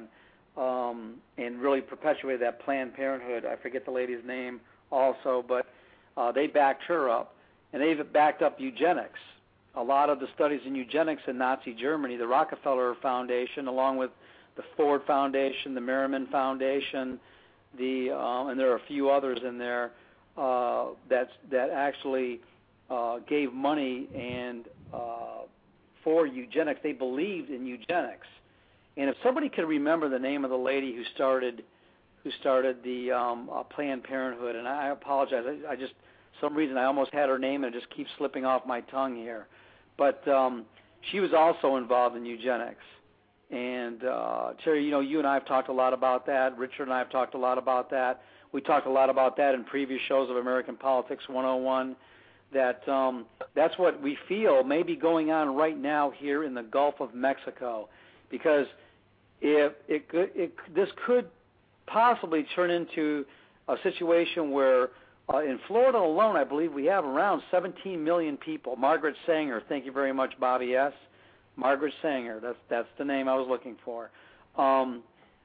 um, and really perpetuated that Planned Parenthood. I forget the lady's name also, but uh, they backed her up, and they've backed up eugenics. A lot of the studies in eugenics in Nazi Germany, the Rockefeller Foundation, along with the Ford Foundation, the Merriman Foundation, the um, and there are a few others in there uh, that that actually uh, gave money and uh, for eugenics. They believed in eugenics. And if somebody could remember the name of the lady who started who started the um, uh, Planned Parenthood, and I apologize, I, I just some reason I almost had her name and it just keeps slipping off my tongue here. But um, she was also involved in eugenics. And, uh, Terry, you know, you and I have talked a lot about that. Richard and I have talked a lot about that. We talked a lot about that in previous shows of American Politics one oh one, that um, that's what we feel may be going on right now here in the Gulf of Mexico. Because if it could, it, this could possibly turn into a situation where Uh, in Florida alone, I believe we have around seventeen million people. Margaret Sanger, thank you very much, Bobby S. Margaret Sanger, that's that's the name I was looking for. Um,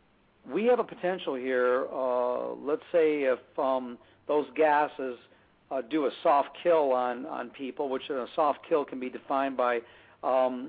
we have a potential here. Uh, let's say if um, those gases uh, do a soft kill on, on people, which a soft kill can be defined by um,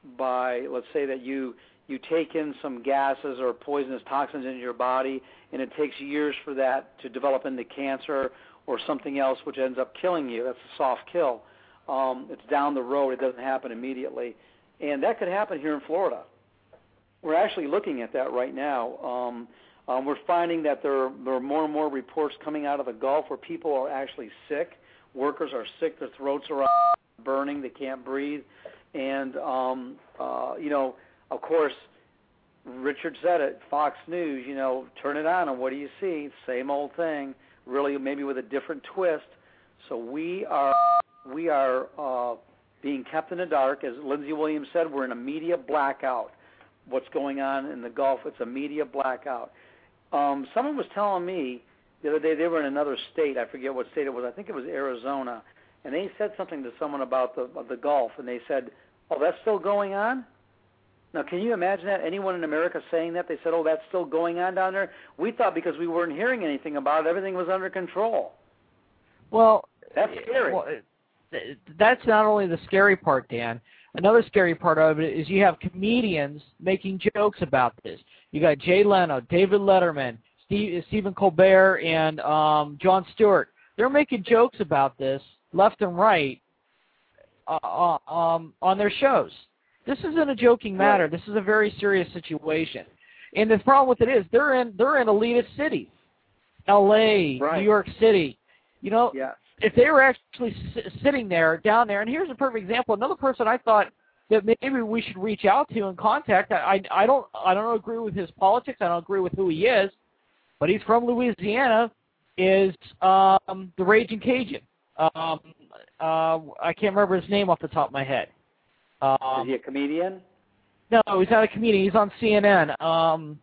by let's say that you you take in some gases or poisonous toxins into your body, and it takes years for that to develop into cancer or something else which ends up killing you. That's a soft kill. Um, it's down the road. It doesn't happen immediately. And that could happen here in Florida. We're actually looking at that right now. Um, um, we're finding that there are, there are more and more reports coming out of the Gulf where people are actually sick. Workers are sick. Their throats are burning. They can't breathe. And, um, uh, you know, of course, Richard said it, Fox News, you know, turn it on and what do you see? Same old thing. Really, maybe with a different twist. So we are we are uh, being kept in the dark. As Lindsey Williams said, we're in a media blackout. What's going on in the Gulf, it's a media blackout. Um, someone was telling me the other day they were in another state. I forget what state it was. I think it was Arizona. And they said something to someone about the, the Gulf, and they said, oh, that's still going on? Now, can you imagine that? Anyone in America saying that? They said, oh, that's still going on down there? We thought because we weren't hearing anything about it, everything was under control. Well, that's scary. Well, that's not only the scary part, Dan. Another scary part of it is you have comedians making jokes about this. You got Jay Leno, David Letterman, Steve, Stephen Colbert, and um, Jon Stewart. They're making jokes about this left and right uh, um, on their shows. This isn't a joking matter. This is a very serious situation. And the problem with it is they're in they're in elitist cities, L A, right. New York City. You know, yeah. if they were actually s- sitting there, down there, and here's a perfect example. Another person I thought that maybe we should reach out to and contact. I, I, I don't I don't agree with his politics. I don't agree with who he is, but he's from Louisiana. Is um, the Raging Cajun? Um, uh, I can't remember his name off the top of my head. Um, Is he a comedian? No, he's not a comedian. He's on C N N. Um,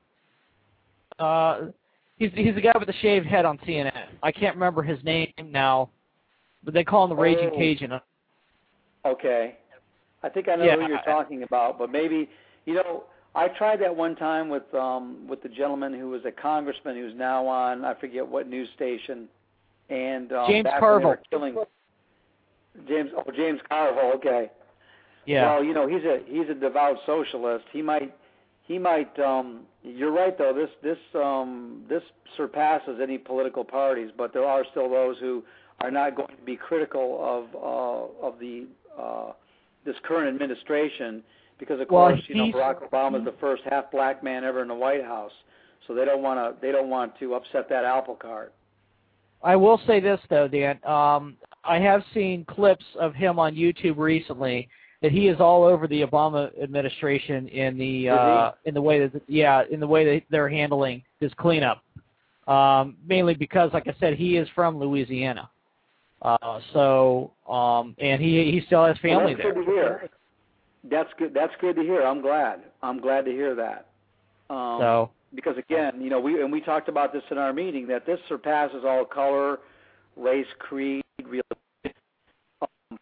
uh, he's he's the guy with the shaved head on C N N. I can't remember his name now, but they call him the oh. Raging Cajun. Okay. I think I know yeah, who you're talking about, but maybe, you know, I tried that one time with um, with the gentleman who was a congressman who's now on, I forget what news station, and um, James back Carville. when they were killing James. Oh, James Carville. Okay. Yeah. Well, you know, he's a he's a devout socialist. He might he might. Um, you're right, though. This this um, this surpasses any political parties, but there are still those who are not going to be critical of uh, of the uh, this current administration because, of well, course, you know, Barack Obama is the first half black man ever in the White House, so they don't want to they don't want to upset that apple cart. I will say this though, Dan. Um, I have seen clips of him on YouTube recently that he is all over the Obama administration in the uh, in the way that yeah in the way that they're handling this cleanup. Um, mainly because, like I said, he is from Louisiana. Uh, so um, and he he still has family well, that's there. Good to hear. That's good. That's good to hear. I'm glad. I'm glad to hear that. Um, so. Because again, you know, we and we talked about this in our meeting that this surpasses all color, race, creed, religion. Um,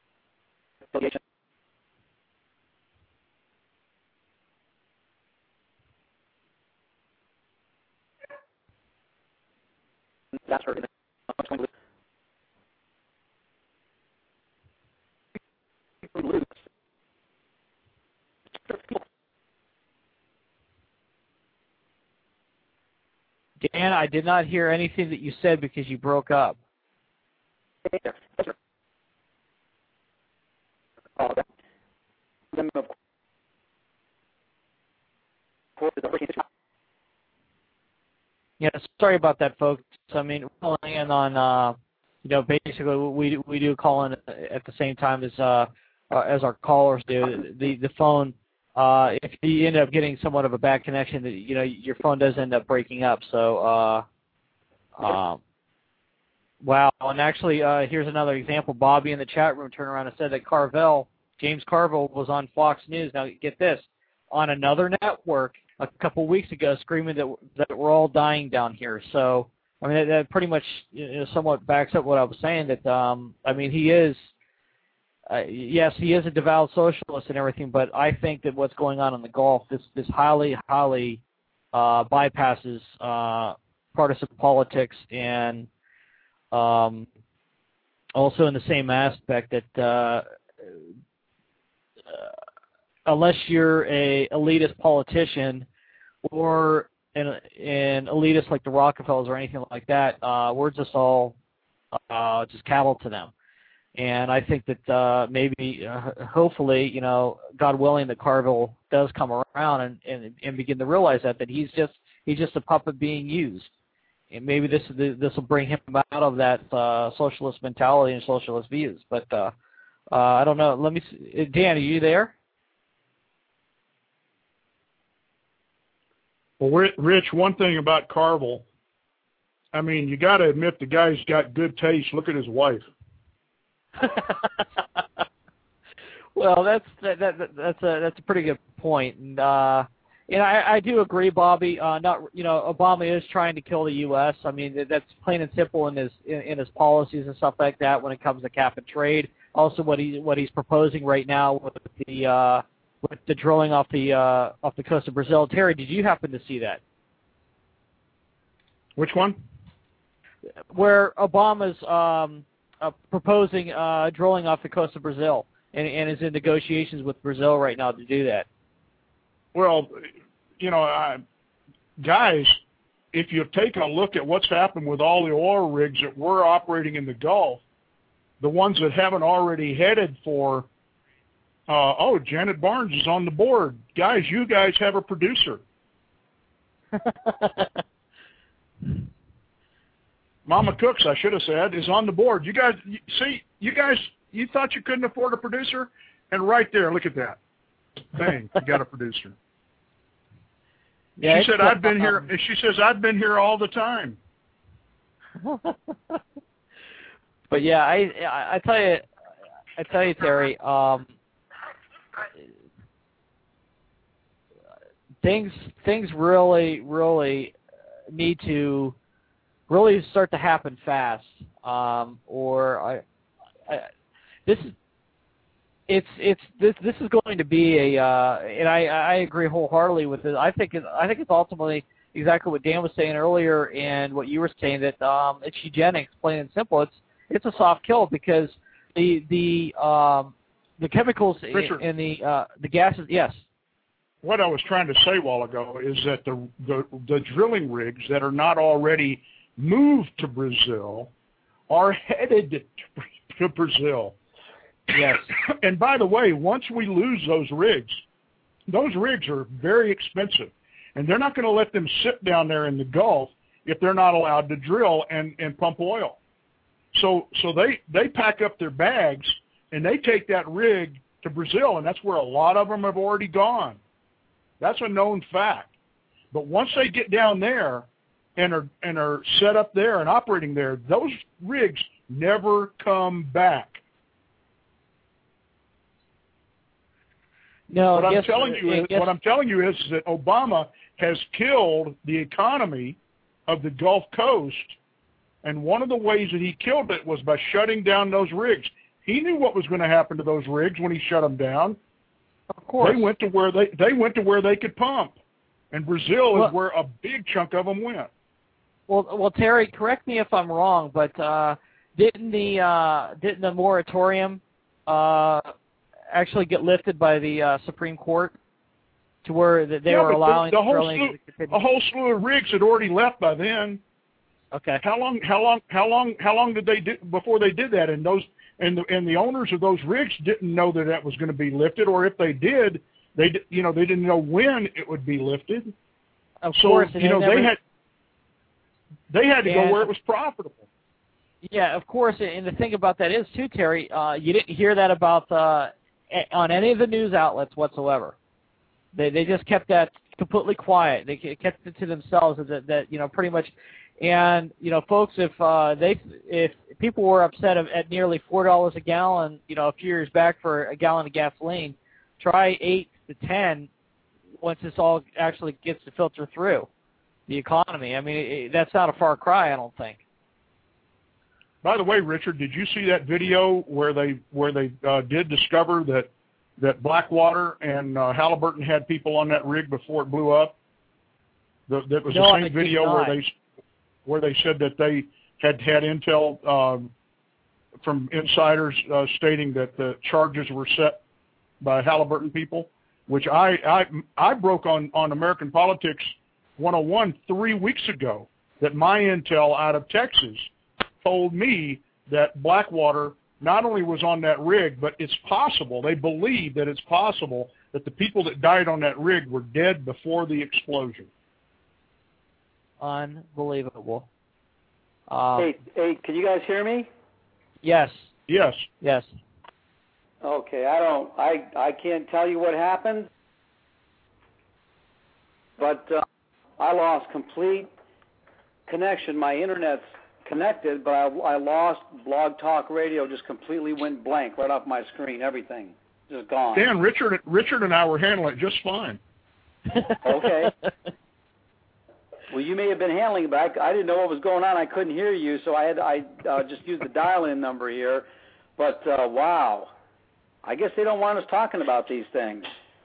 that's her. Dan, I did not hear anything that you said because you broke up. Yeah, sorry about that, folks. I mean, we're calling in on, uh, you know, basically we we do call in at the same time as uh, uh, as our callers do. The the phone, uh, if you end up getting somewhat of a bad connection, you know, your phone does end up breaking up. So, uh, um, wow. And actually, uh, here's another example. Bobby in the chat room turned around and said that Carville, James Carville, was on Fox News. Now, get this, on another network a couple weeks ago, screaming that that we're all dying down here. So, I mean, that, that pretty much, you know, somewhat backs up what I was saying. That um, I mean, he is, uh, yes, he is a devout socialist and everything, but I think that what's going on in the Gulf, this this highly, highly uh, bypasses uh, partisan politics, and um, also in the same aspect that uh, uh, unless you're a elitist politician or an, an elitist like the Rockefellers or anything like that, uh, we're just all uh, just cattle to them. And I think that uh, maybe, uh, hopefully, you know, God willing, that Carville does come around and, and, and begin to realize that that he's just he's just a puppet being used. And maybe this this will bring him out of that uh, socialist mentality and socialist views. But uh, uh, I don't know. Let me see. Dan, are you there? Well, Rich, one thing about Carville, I mean, you got to admit the guy's got good taste. Look at his wife. Well, that's that, that that's a that's a pretty good point, and uh, and I, I do agree, Bobby. Uh, not you know, Obama is trying to kill the U S. I mean, that's plain and simple in his in, in his policies and stuff like that when it comes to cap and trade. Also, what he what he's proposing right now with the uh, with the drilling off the uh, off the coast of Brazil. Terry, did you happen to see that? Which one? Where Obama's um, uh, proposing uh, drilling off the coast of Brazil, and, and is in negotiations with Brazil right now to do that. Well, you know, uh, guys, if you've taken a look at what's happened with all the oil rigs that were operating in the Gulf, the ones that haven't already headed for, uh, oh, Janet Barnes is on the board. Guys, you guys have a producer. Mama Cooks, I should have said, is on the board. You guys, you, see, you guys, you thought you couldn't afford a producer? And right there, look at that. Bang, you got a producer. Yeah, she said, I've been here, and she says, I've been here all the time. But yeah, I, I, I tell you, I tell you, Terry, um, things, things really, really need to really start to happen fast, um, or I, I, this is, it's, it's, this, this is going to be a, uh, and I, I agree wholeheartedly with it. I think, it, I think it's ultimately exactly what Dan was saying earlier, and what you were saying, that um, it's eugenics, plain and simple. It's, it's a soft kill, because the, the, um, the chemicals Richard, in the, uh, the gases. Yes. What I was trying to say a while ago is that the, the, the drilling rigs that are not already moved to Brazil are headed to Brazil. Yes. And by the way, once we lose those rigs, those rigs are very expensive, and they're not going to let them sit down there in the Gulf if they're not allowed to drill and, and pump oil. So so they, they pack up their bags and they take that rig to Brazil, and that's where a lot of them have already gone. That's a known fact. But once they get down there and are and are set up there and operating there, those rigs never come back. No, what I'm yes, telling you is yes. what I'm telling you is that Obama has killed the economy of the Gulf Coast, and one of the ways that he killed it was by shutting down those rigs. He knew what was going to happen to those rigs when he shut them down. Of course, they went to where they they went to where they could pump, and Brazil well, is where a big chunk of them went. Well, well, Terry, correct me if I'm wrong, but uh, didn't the uh, didn't the moratorium uh, actually get lifted by the uh, Supreme Court to where they yeah, were allowing the, the whole drilling slew, to continue? a whole slew of rigs had already left by then. Okay. How long? How long? How long? How long did they do before they did that? And those and the and the owners of those rigs didn't know that that was going to be lifted, or if they did, they you know they didn't know when it would be lifted. Of so, course, you know they, never, they had they had to and, go where it was profitable. Yeah, of course. And the thing about that is too, Terry, uh, you didn't hear that about uh, on any of the news outlets whatsoever. They they just kept that completely quiet. They kept it to themselves. That that you know pretty much. And you know, folks, if uh, they if people were upset at nearly four dollars a gallon, you know, a few years back for a gallon of gasoline, try eight to ten once this all actually gets to filter through the economy. I mean, it, that's not a far cry, I don't think. By the way, Richard, did you see that video where they where they uh, did discover that that Blackwater and uh, Halliburton had people on that rig before it blew up? The, that was no, the I same video not. where they where they said that they had had intel um, from insiders uh, stating that the charges were set by Halliburton people, which I I, I broke on, on American Politics one oh one three weeks ago, that my intel out of Texas told me that Blackwater not only was on that rig, but it's possible, they believe that it's possible that the people that died on that rig were dead before the explosion. Unbelievable. Um, hey, hey, can you guys hear me? Yes. Yes. Yes. Okay, I don't, I, I can't tell you what happened, but uh, I lost complete connection. My internet's connected, but I, I lost Blog Talk Radio. Just completely went blank right off my screen. Everything just gone. Dan, Richard, Richard and I were handling it just fine. Okay. Well, you may have been handling it, but I, I didn't know what was going on. I couldn't hear you, so I had I uh, just used the dial-in number here. But uh, wow, I guess they don't want us talking about these things.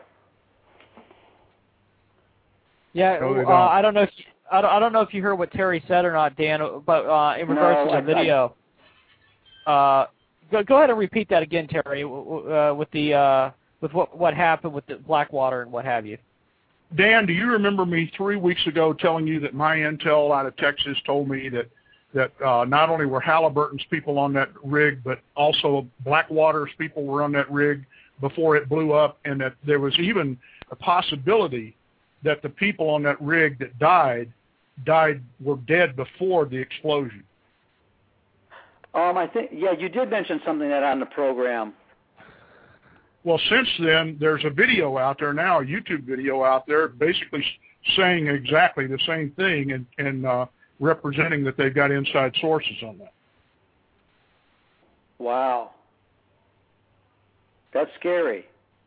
Yeah, No, they uh, don't. I don't know if you, I don't, I don't know if you heard what Terry said or not, Dan. But uh, in regards No, to the I- video, uh, go go ahead and repeat that again, Terry, uh, with the uh, with what what happened with the Blackwater and what have you. Dan, do you remember me three weeks ago telling you that my intel out of Texas told me that that uh, not only were Halliburton's people on that rig, but also Blackwater's people were on that rig before it blew up, and that there was even a possibility that the people on that rig that died died were dead before the explosion? Um, I think yeah, you did mention something that on the program. Well, since then, there's a video out there now, a YouTube video out there, basically saying exactly the same thing and, and uh, representing that they've got inside sources on that. Wow. That's scary.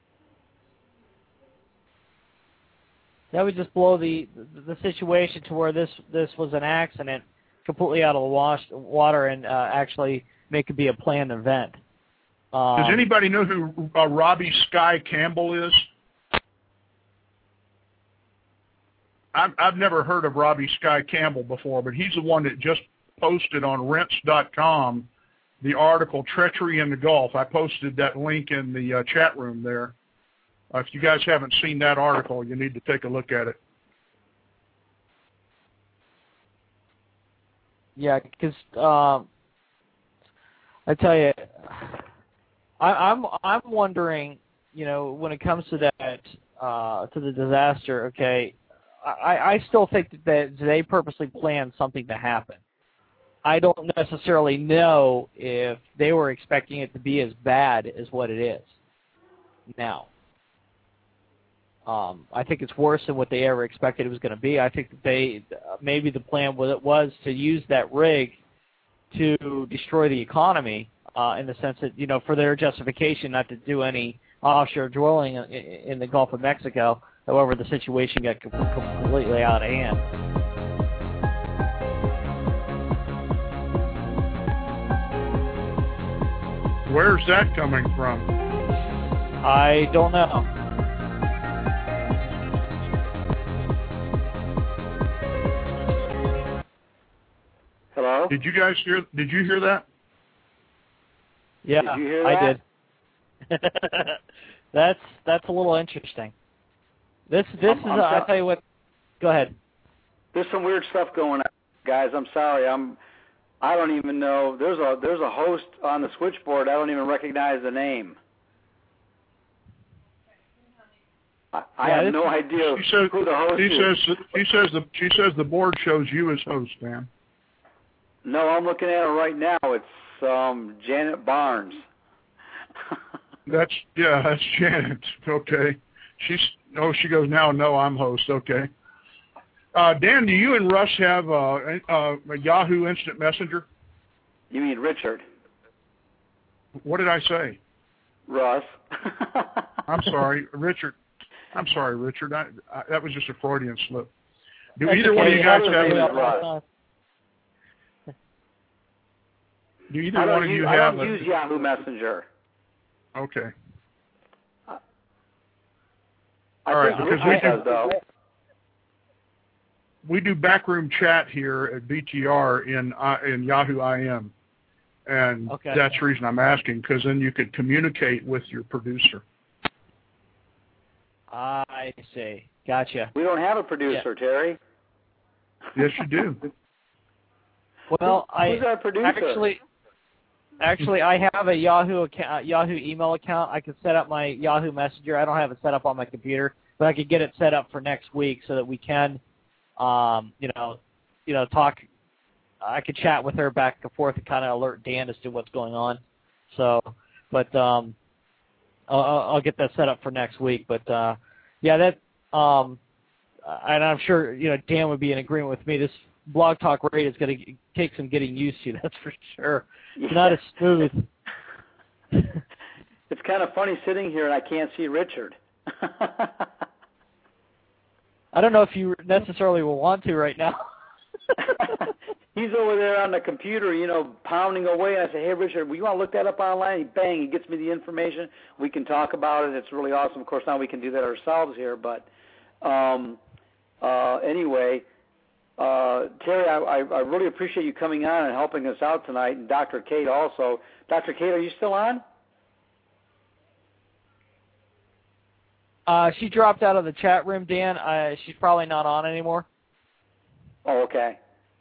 That would just blow the the situation to where this this was an accident, completely out of the wash, water, and uh, actually make it be a planned event. Um, Does anybody know who uh, Robbie Sky Campbell is? I've, I've never heard of Robbie Sky Campbell before, but he's the one that just posted on Rense dot com the article Treachery in the Gulf. I posted that link in the uh, chat room there. Uh, if you guys haven't seen that article, you need to take a look at it. Yeah, because um, I tell you, I, I'm I'm wondering, you know, when it comes to that uh, to the disaster. Okay, I, I still think that they, they purposely planned something to happen. I don't necessarily know if they were expecting it to be as bad as what it is now. Um, I think it's worse than what they ever expected it was going to be. I think that they maybe the plan was, was to use that rig to destroy the economy uh, in the sense that, you know, for their justification not to do any offshore drilling in, in the Gulf of Mexico. However, the situation got completely out of hand. Where's that coming from? I don't know. Hello? Did you guys hear? Did you hear that? Yeah, did you hear I that? did. that's that's a little interesting. This this I'm, is I'm a, I'll tell you what. Go ahead. There's some weird stuff going on, guys. I'm sorry. I'm. I don't even know. There's a there's a host on the switchboard. I don't even recognize the name. I, I Yeah, have this- no idea She says. who the host He is. says. He says the. She says the board shows you as host, man. No, I'm looking at it right now. It's um, Janet Barnes. That's yeah. That's Janet. Okay. She's. Oh, she goes now. No, I'm host. Okay. Uh, Dan, do you and Russ have uh, uh, a Yahoo Instant Messenger? You mean Richard? What did I say? Russ. I'm sorry, Richard. I'm sorry, Richard. I, I, that was just a Freudian slip. Do That's either okay. one of you guys How have? does A, it Russ? do either I one don't, of use, you I have? don't A, use Yahoo Messenger. okay. I All right, think because Richard we does, do- though. We do backroom chat here at B T R in uh, in Yahoo I M, and Okay. that's the reason I'm asking, because then you could communicate with your producer. I see. Gotcha. We don't have a producer, Terry. Yes, you do. Well, Who- I who's our producer? actually actually I have a Yahoo account, Yahoo email account. I could set up my Yahoo Messenger. I don't have it set up on my computer, but I could get it set up for next week so that we can. Um, you know, you know, talk. I could chat with her back and forth and kind of alert Dan as to what's going on. So, but um, I'll, I'll get that set up for next week. But uh, yeah, that um, and I'm sure you know Dan would be in agreement with me. This Blog Talk Radio is going to take some getting used to. That's for sure. It's not as smooth. It's kind of funny sitting here and I can't see Richard. I don't know if you necessarily will want to right now. He's over there on the computer, you know, pounding away. I say, hey, Richard, well, you want to look that up online? He, bang, he gets me the information. We can talk about it. It's really awesome. Of course, now we can do that ourselves here. But um, uh, anyway, uh, Terry, I, I, I really appreciate you coming on and helping us out tonight, and Doctor Kate also. Doctor Kate, are you still on? Uh, she dropped out of the chat room, Dan. Uh, she's probably not on anymore. Oh, okay.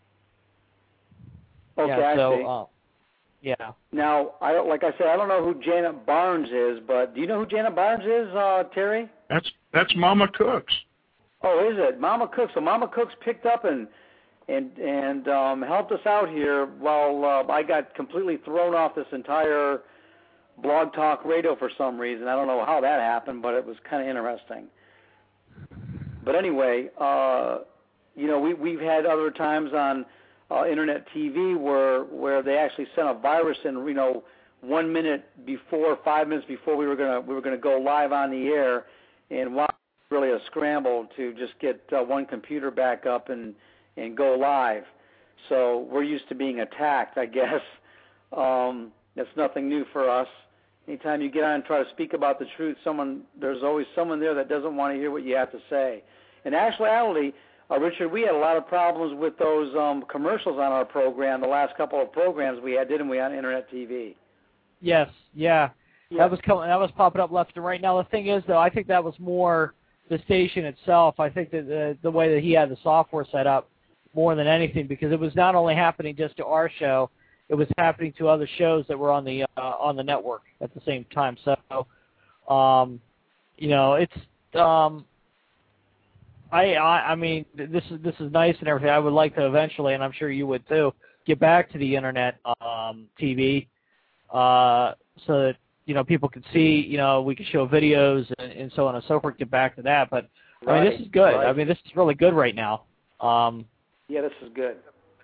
Okay, yeah, I so, see. Uh, yeah. Now, I don't, like I said, I don't know who Janet Barnes is, but do you know who Janet Barnes is, uh, Terry? That's that's Mama Cooks. Oh, is it Mama Cooks? So Mama Cooks picked up and and and um, helped us out here while uh, I got completely thrown off this entire Blog Talk Radio for some reason. I don't know how that happened, but it was kind of interesting. But anyway, uh, you know, we we've had other times on uh, internet T V where where they actually sent a virus in, you know, one minute before, five minutes before we were gonna we were gonna go live on the air, and wow, really a scramble to just get uh, one computer back up and and go live. So we're used to being attacked, I guess. Um, that's nothing new for us. Anytime you get on and try to speak about the truth, someone there's always someone there that doesn't want to hear what you have to say. In actuality, uh, Richard, we had a lot of problems with those um, commercials on our program, the last couple of programs we had, didn't we, on Internet T V? Yes, yeah. Yeah. That was coming. That was popping up left and right. Now the thing is, though, I think that was more the station itself. I think that the the way that he had the software set up more than anything, because it was not only happening just to our show, it was happening to other shows that were on the uh, on the network at the same time. So, um, you know, it's um, I, I I mean, this is this is nice and everything. I would like to eventually, and I'm sure you would too, get back to the internet um, T V, uh, so that you know people can see. You know, we can show videos and, and so on and so forth. Get back to that, but Right, I mean, this is good. right. I mean, this is really good right now. Um, Yeah, this is good.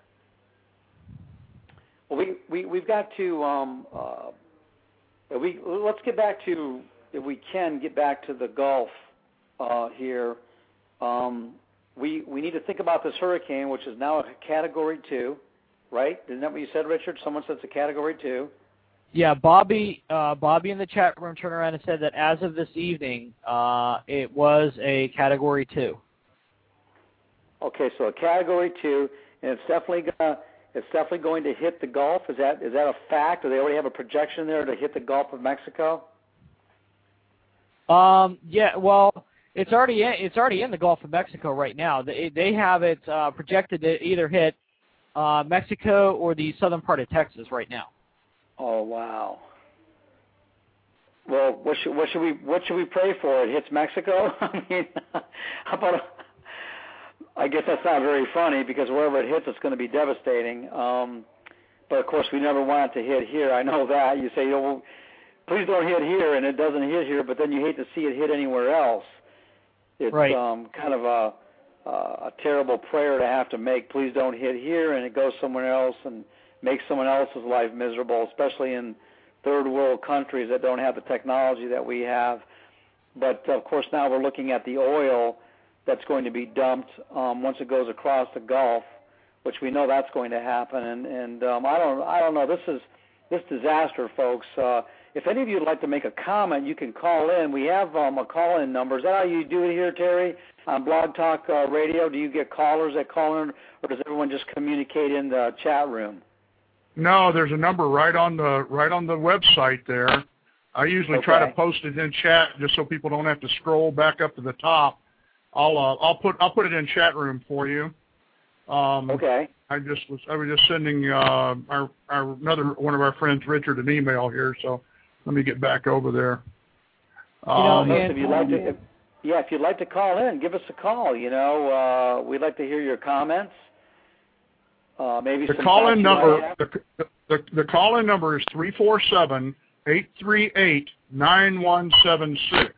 Well, we we we've got to um, uh, we let's get back to, if we can get back to the Gulf uh, here. Um, we we need to think about this hurricane, which is now a Category Two, right? Isn't that what you said, Richard? Someone said it's a Category Two. Yeah, Bobby. Uh, Bobby in the chat room turned around and said that as of this evening, uh, it was a Category Two. Okay, so a Category Two, and it's definitely gonna it's definitely going to hit the Gulf. Is that is that a fact? Do they already have a projection there to hit the Gulf of Mexico? Um, yeah, well, it's already in, it's already in the Gulf of Mexico right now. They they have it uh, projected to either hit uh, Mexico or the southern part of Texas right now. Oh wow. Well, what should what should we what should we pray for? It hits Mexico. I mean, how about? A, I guess that's not very funny because wherever it hits, it's going to be devastating. Um, but of course, we never want it to hit here. I know that. You say, oh, well, please don't hit here, and it doesn't hit here, but then you hate to see it hit anywhere else. It's right. um, kind of a, a terrible prayer to have to make. Please don't hit here, and it goes somewhere else and makes someone else's life miserable, especially in third world countries that don't have the technology that we have. But, of course, now we're looking at the oil that's going to be dumped um, once it goes across the Gulf, which we know that's going to happen. And, and um, I don't, I don't know. This is this disaster, folks. Uh, if any of you would like to make a comment, you can call in. We have um, a call-in number. Is that how you do it here, Terry, on Blog Talk uh, Radio? Do you get callers that call in, or does everyone just communicate in the chat room? No, there's a number right on the right on the website there. I usually Okay. try to post it in chat just so people don't have to scroll back up to the top. I'll uh, I'll put I'll put it in chat room for you. Um, Okay. I just was I was just sending uh, our our another one of our friends Richard an email here, so let me get back over there. Um, know, if you'd like to, if, yeah, if you'd like to call in, give us a call. You know, uh, we'd like to hear your comments. Uh, maybe the some call-in thoughts you number might have. the, the, the call-in number is three four seven, eight three eight, nine one seven six.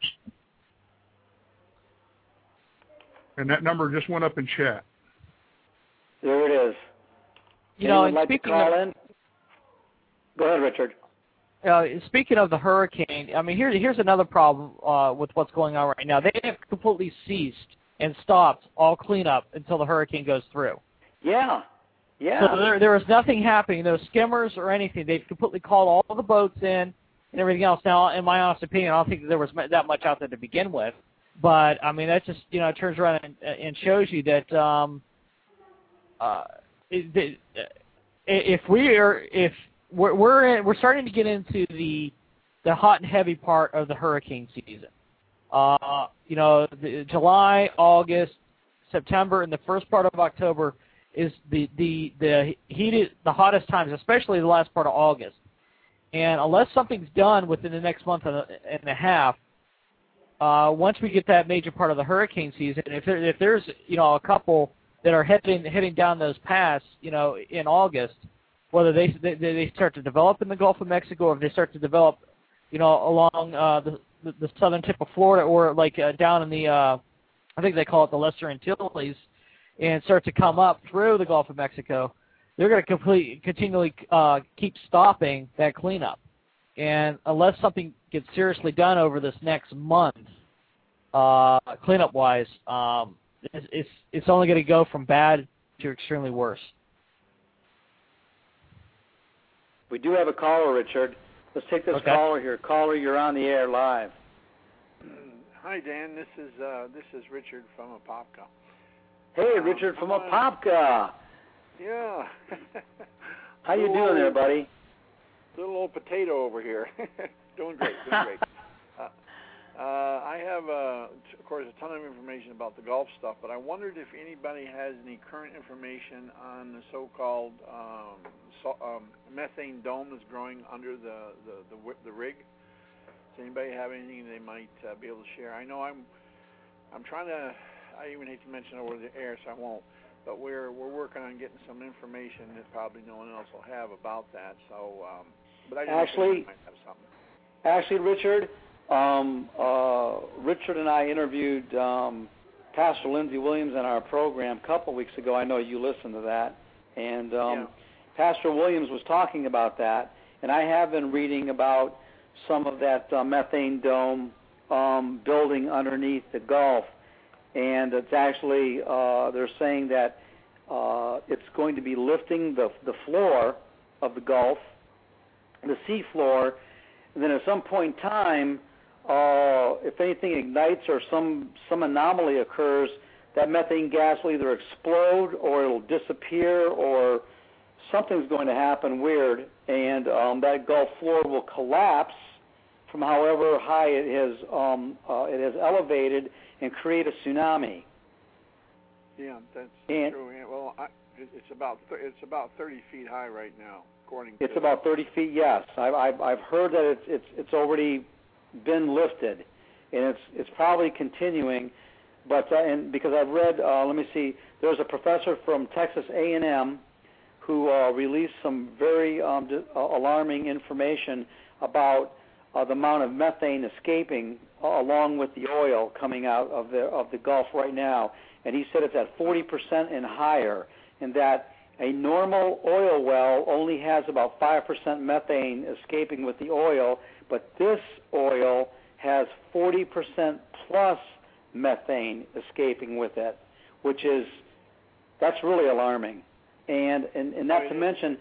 And that number just went up in chat. There it is. You know, Anyone and like to speaking call of, in? Go ahead, Richard. Uh, speaking of the hurricane, I mean, here, here's another problem uh, with what's going on right now. They have completely ceased and stopped all cleanup until the hurricane goes through. Yeah. Yeah. So there, there is nothing happening. No skimmers or anything. They've completely called all the boats in and everything else. Now, in my honest opinion, I don't think that there was that much out there to begin with. But, I mean, that just, you know, turns around and, and shows you that um, uh, it, if we are, if we're we're, in, we're starting to get into the the hot and heavy part of the hurricane season. Uh, you know, the, July, August, September, and the first part of October is the the the heated, the hottest times, especially the last part of August. And unless something's done within the next month and a, and a half, uh, once we get that major part of the hurricane season, if there, if there's you know a couple that are heading heading down those paths, you know, in August, whether they they, they start to develop in the Gulf of Mexico or if they start to develop, you know, along uh, the the southern tip of Florida or like uh, down in the uh, I think they call it the Lesser Antilles, and start to come up through the Gulf of Mexico, they're going to complete, continually uh, keep stopping that cleanup. And unless something gets seriously done over this next month, uh, cleanup-wise, um, it's, it's, it's only going to go from bad to extremely worse. We do have a caller, Richard. Let's take this Okay. caller here. Caller, you're on the air live. Hi, Dan. This is uh, this is Richard from Apopka. Hey, Um, Richard from I'm on- Apopka. Yeah. How you Little doing there, old- buddy? Little old potato over here. Doing great. Doing great. Uh, uh, I have, uh, t- of course, a ton of information about the Gulf stuff, but I wondered if anybody has any current information on the so-called um, so, um, methane dome that's growing under the the the, wi- the rig. Does anybody have anything they might uh, be able to share? I know I'm I'm trying to I even hate to mention over the air, so I won't. But we're we're working on getting some information that probably no one else will have about that. So, um, but I actually might have something. Actually, Richard, um, uh, Richard and I interviewed um, Pastor Lindsey Williams in our program a couple weeks ago. I know you listened to that, and um, yeah. Pastor Williams was talking about that. And I have been reading about some of that uh, methane dome um, building underneath the Gulf. And it's actually, uh, they're saying that uh, it's going to be lifting the the floor of the Gulf, the sea floor, and then at some point in time, uh, if anything ignites or some, some anomaly occurs, that methane gas will either explode or it'll disappear or something's going to happen weird, and um, that Gulf floor will collapse from however high it has um, uh, it has elevated and create a tsunami. Yeah, that's and true. Yeah, well, I, it's about it's about thirty feet high right now, according it's to. It's about thirty feet. Yes, I've I've, I've heard that it's it's it's already been lifted, and it's it's probably continuing. But uh, and because I've read, uh, let me see, there's a professor from Texas A and M who uh, released some very um, d- uh, alarming information about uh, the amount of methane escaping uh, along with the oil coming out of the of the Gulf right now. And he said it's at forty percent and higher, and that a normal oil well only has about five percent methane escaping with the oil, but this oil has forty percent plus methane escaping with it, which is, that's really alarming. And, and, and not to mention,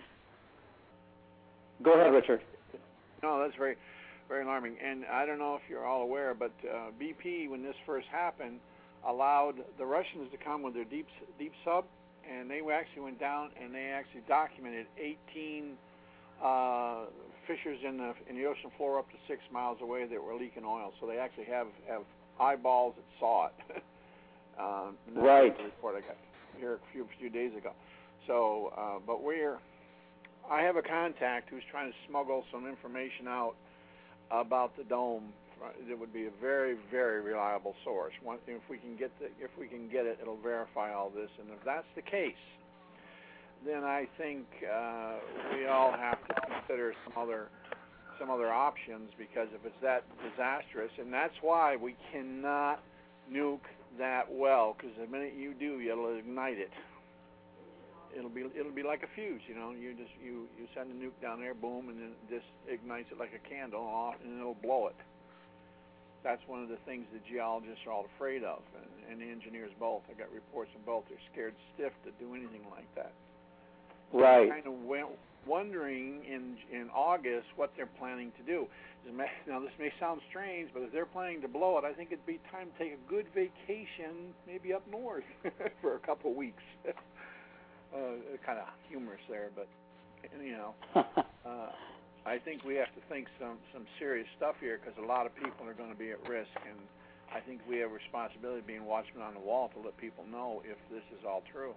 go ahead, Richard. No, that's very, very alarming. And I don't know if you're all aware, but uh, B P, when this first happened, allowed the Russians to come with their deep deep sub, and they actually went down and they actually documented eighteen uh, fissures in the in the ocean floor up to six miles away that were leaking oil. So they actually have, have eyeballs that saw it. um, right. The report I got here a few few days ago. So, uh, but we're, I have a contact who's trying to smuggle some information out about the dome. It would be a very, very reliable source. One, if we can get the, if we can get it, it'll verify all this. And if that's the case, then I think uh, we all have to consider some other, some other options, because if it's that disastrous, and that's why we cannot nuke that well, because the minute you do, it'll ignite it. It'll be it'll be like a fuse, you know. You just you, you send a nuke down there, boom, and then this ignites it like a candle, off, and it'll blow it. That's one of the things the geologists are all afraid of, and, and the engineers both. I got reports from both. They're scared stiff to do anything like that. Right. I'm kind of wondering in in August what they're planning to do. Now, this may sound strange, but if they're planning to blow it, I think it'd be time to take a good vacation, maybe up north for a couple of weeks. Uh, kind of humorous there, but you know, uh, I think we have to think some some serious stuff here, because a lot of people are going to be at risk, and I think we have a responsibility, being watchmen on the wall, to let people know if this is all true.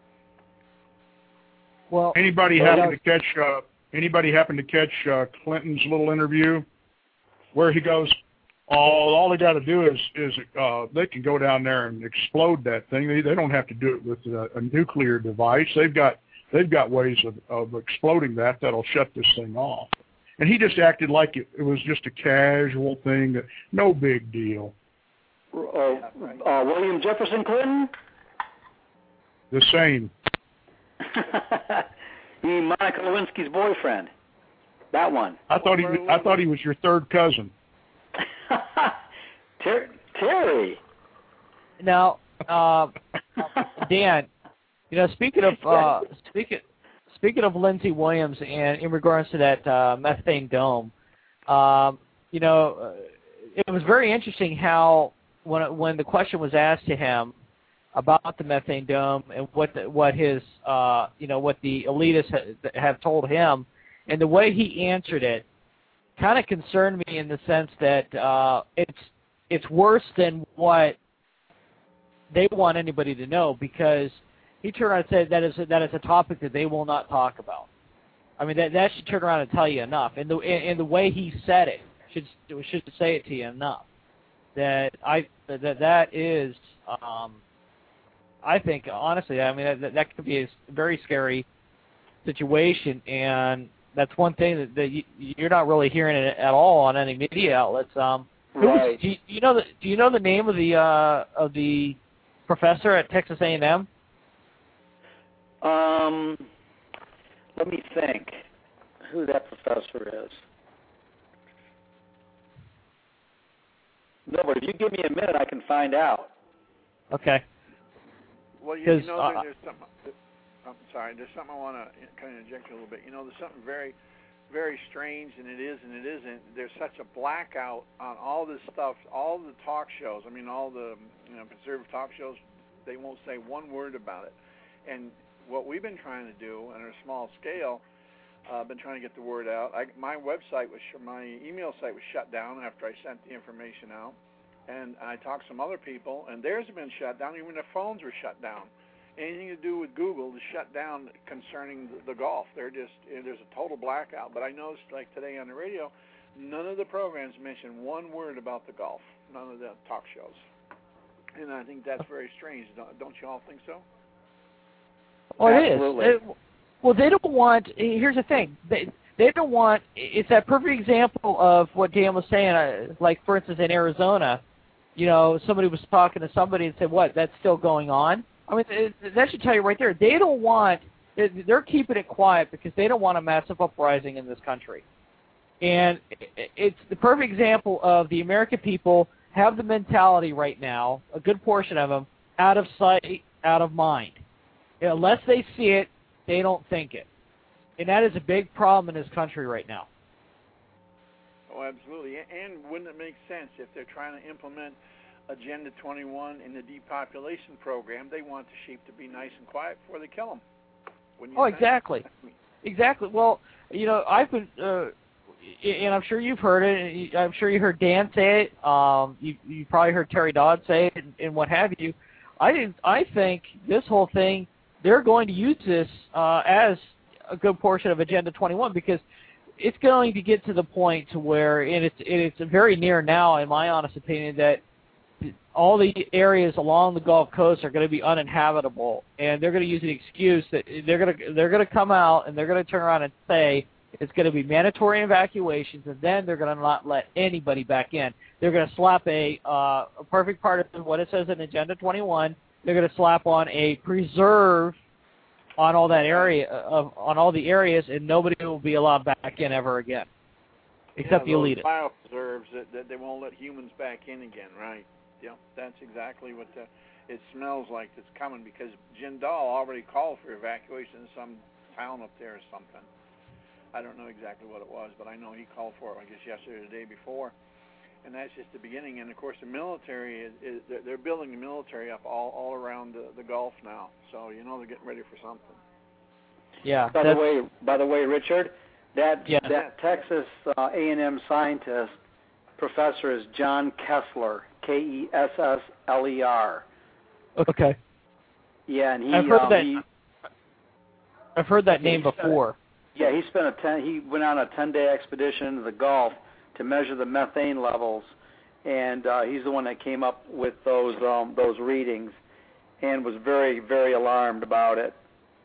Well, anybody well, happen to catch uh, anybody happen to catch uh, Clinton's little interview where he goes, all all they got to do is is uh, they can go down there and explode that thing. They they don't have to do it with a, a nuclear device. They've got they've got ways of, of exploding that that'll shut this thing off. And he just acted like it, it was just a casual thing, that no big deal. Uh, uh, William Jefferson Clinton? The same. You mean Monica Lewinsky's boyfriend? That one. I thought he was, I thought he was your third cousin. Ter- Terry. Now, uh, Dan, you know, speaking of uh, speaking speaking of Lindsey Williams, and in regards to that uh, methane dome, um, you know, it was very interesting how when when the question was asked to him about the methane dome and what the, what his uh, you know what the elitists ha- have told him, and the way he answered it kind of concerned me in the sense that uh, it's it's worse than what they want anybody to know, because he turned around and said that is a, that is a topic that they will not talk about. I mean, that that should turn around and tell you enough. And the and the way he said it should should say it to you enough. That I that that is um, I think, honestly, I mean, that, that could be a very scary situation, and that's one thing that, that you, you're not really hearing it at all on any media outlets. Um, who Right. was, do, you, do you know the Do you know the name of the uh, of the professor at Texas A and M? Um, let me think who that professor is. No, but if you give me a minute, I can find out. Okay. Well, you, you 'Cause, know, uh, there, there's something. I'm sorry. There's something I want to kind of inject you a little bit. You know, there's something very, very strange, and it is and it isn't. There's such a blackout on all this stuff, all the talk shows. I mean, all the you know, conservative talk shows. They won't say one word about it. And what we've been trying to do, on a small scale, I've uh, been trying to get the word out. I, my website was, my email site was shut down after I sent the information out. And I talked to some other people, and theirs have been shut down. Even their phones were shut down. Anything to do with Google is shut down concerning the, the golf. They're just there's a total blackout. But I noticed, like today on the radio, none of the programs mentioned one word about the golf. None of the talk shows. And I think that's very strange. Don't, don't you all think so? Oh, it Absolutely. is. It, well, they don't want. Here's the thing. They they don't want. It's that perfect example of what Dan was saying. Uh, like for instance, in Arizona, you know, somebody was talking to somebody and said, "What? That's still going on?" I mean, it, that should tell you right there. They don't want. They're keeping it quiet because they don't want a massive uprising in this country. And it's the perfect example of the American people have the mentality right now, a good portion of them, out of sight, out of mind. Unless they see it, they don't think it. And that is a big problem in this country right now. Oh, absolutely. And wouldn't it make sense if they're trying to implement Agenda twenty-one in the depopulation program, they want the sheep to be nice and quiet before they kill them? Wouldn't you Oh, think? exactly. Exactly. Well, you know, I've been, uh, and I'm sure you've heard it. I'm sure you heard Dan say it. Um, you you probably heard Terry Dodd say it, and, and what have you. I I think this whole thing, they're going to use this uh, as a good portion of Agenda twenty-one because it's going to get to the point to where, and it's it's very near now, in my honest opinion, that all the areas along the Gulf Coast are going to be uninhabitable, and they're going to use an excuse that they're going to they're going to come out and they're going to turn around and say it's going to be mandatory evacuations, and then they're going to not let anybody back in. They're going to slap a uh, a perfect part of what it says in Agenda twenty-one. They're going to slap on a preserve on all that area of on all the areas, and nobody will be allowed back in ever again, except yeah, the elite. Biopreserves that, that they won't let humans back in again, right? Yeah, that's exactly what the, it smells like it's coming because Jindal already called for evacuation in some town up there or something. I don't know exactly what it was, but I know he called for it, I guess, yesterday or the day before. And that's just the beginning. And, of course, the military, is, is they're building the military up all, all around the, the Gulf now. So, you know, they're getting ready for something. Yeah. By the way, by the way, Richard, that Yeah. that Texas uh, A and M scientist professor is John Kessler, K E S S L E R. Okay. Yeah, and he. I've heard um, that. He, I've heard that yeah, name he spent- before. Yeah, he spent a ten. He went on a ten-day expedition into the Gulf to measure the methane levels, and uh, he's the one that came up with those um, those readings, and was very very alarmed about it.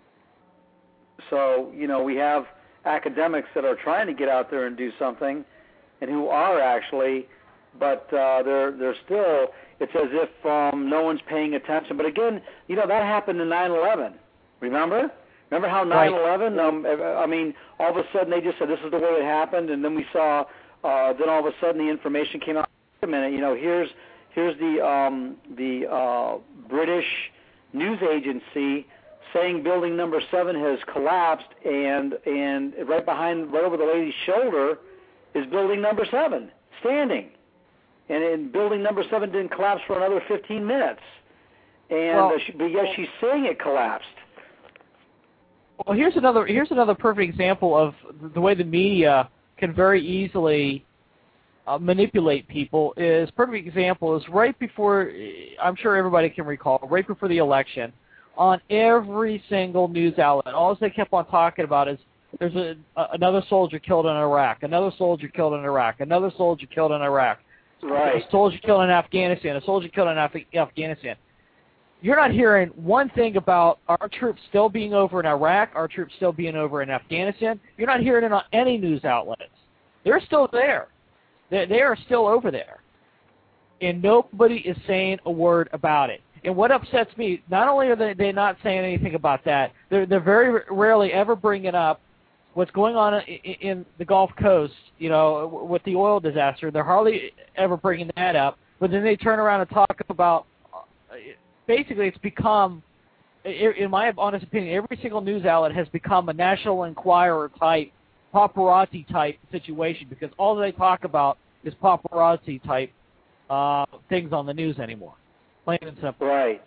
So you know we have academics that are trying to get out there and do something, and who are actually, but uh, they're they're still. It's as if um, no one's paying attention. But again, you know that happened in nine eleven. Remember? Remember how nine eleven, um, I mean, all of a sudden they just said this is the way it happened, and then we saw, uh, then all of a sudden the information came out. Wait a minute, you know, here's here's the um, the uh, British news agency saying building number seven has collapsed, and and right behind, right over the lady's shoulder, is building number seven standing, and, and building number seven didn't collapse for another fifteen minutes, and Well, uh, she, but yes, she's saying it collapsed. Well, here's another here's another perfect example of the way the media can very easily uh, manipulate people. Is perfect example is right before, I'm sure everybody can recall, right before the election, on every single news outlet, all they kept on talking about is there's a, a another soldier killed in Iraq, another soldier killed in Iraq, another soldier killed in Iraq, Right. a soldier killed in Afghanistan, a soldier killed in Af- Afghanistan. you're not hearing one thing about our troops still being over in Iraq, our troops still being over in Afghanistan. You're not hearing it on any news outlets. They're still there. They, they are still over there. And nobody is saying a word about it. And what upsets me, not only are they, they not saying anything about that, they're, they're very rarely ever bringing up what's going on in, in the Gulf Coast, you know, with the oil disaster. They're hardly ever bringing that up. But then they turn around and talk about, basically it's become, in my honest opinion, every single news outlet has become a National Enquirer type, paparazzi type situation, because all they talk about is paparazzi type uh, things on the news anymore. Plain and simple. Right.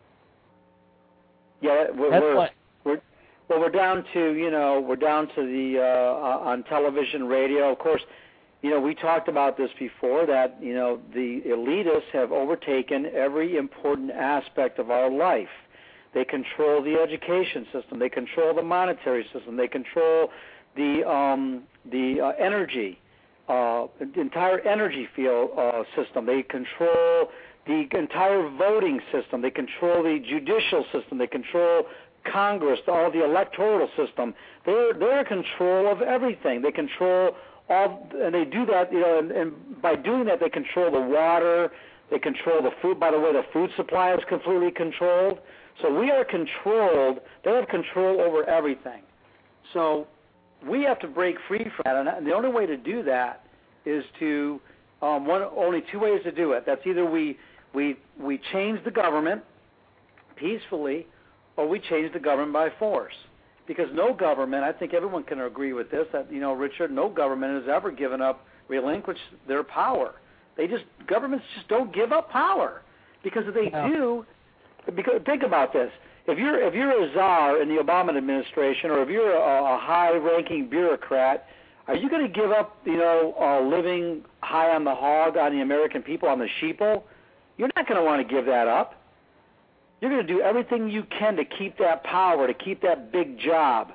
Yeah, we're, That's we're, what, we're well, we're down to, you know, we're down to the uh, on television, radio. Of course, you know, we talked about this before, that, you know, the elitists have overtaken every important aspect of our life. They control the education system. They control the monetary system. They control the um, the uh, energy, uh, the entire energy field uh, system. They control the entire voting system. They control the judicial system. They control Congress, all the electoral system. They're they're in control of everything. They control all, and they do that, you know, and, and by doing that, they control the water. They control the food. By the way, the food supply is completely controlled. So we are controlled. They have control over everything. So we have to break free from that, and the only way to do that is to um, one only two ways to do it. That's either we we we change the government peacefully, or we change the government by force. Because no government, I think everyone can agree with this, that, you know, Richard, no government has ever given up, relinquished their power. They just, governments just don't give up power. Because if they yeah. do, because think about this. If you're if you're a czar in the Obama administration, or if you're a, a high-ranking bureaucrat, are you going to give up, you know, uh, living high on the hog on the American people, on the sheeple? You're not going to want to give that up. You're going to do everything you can to keep that power, to keep that big job.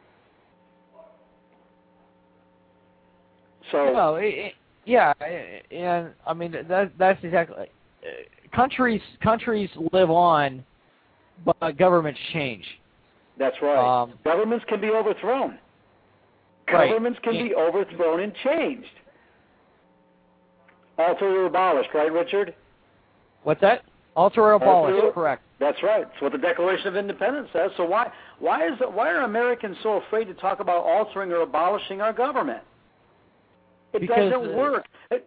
So, no, it, it, yeah, and I mean that that's exactly. Uh, countries countries live on, but governments change. That's right. Um, Governments can be overthrown. Right. Governments can be overthrown and changed. Alter or abolished, right, Richard? What's that? Alter or abolish, Alter, correct. That's right. That's what the Declaration of Independence says. So why why is it, why are Americans so afraid to talk about altering or abolishing our government? It Because, doesn't work. It,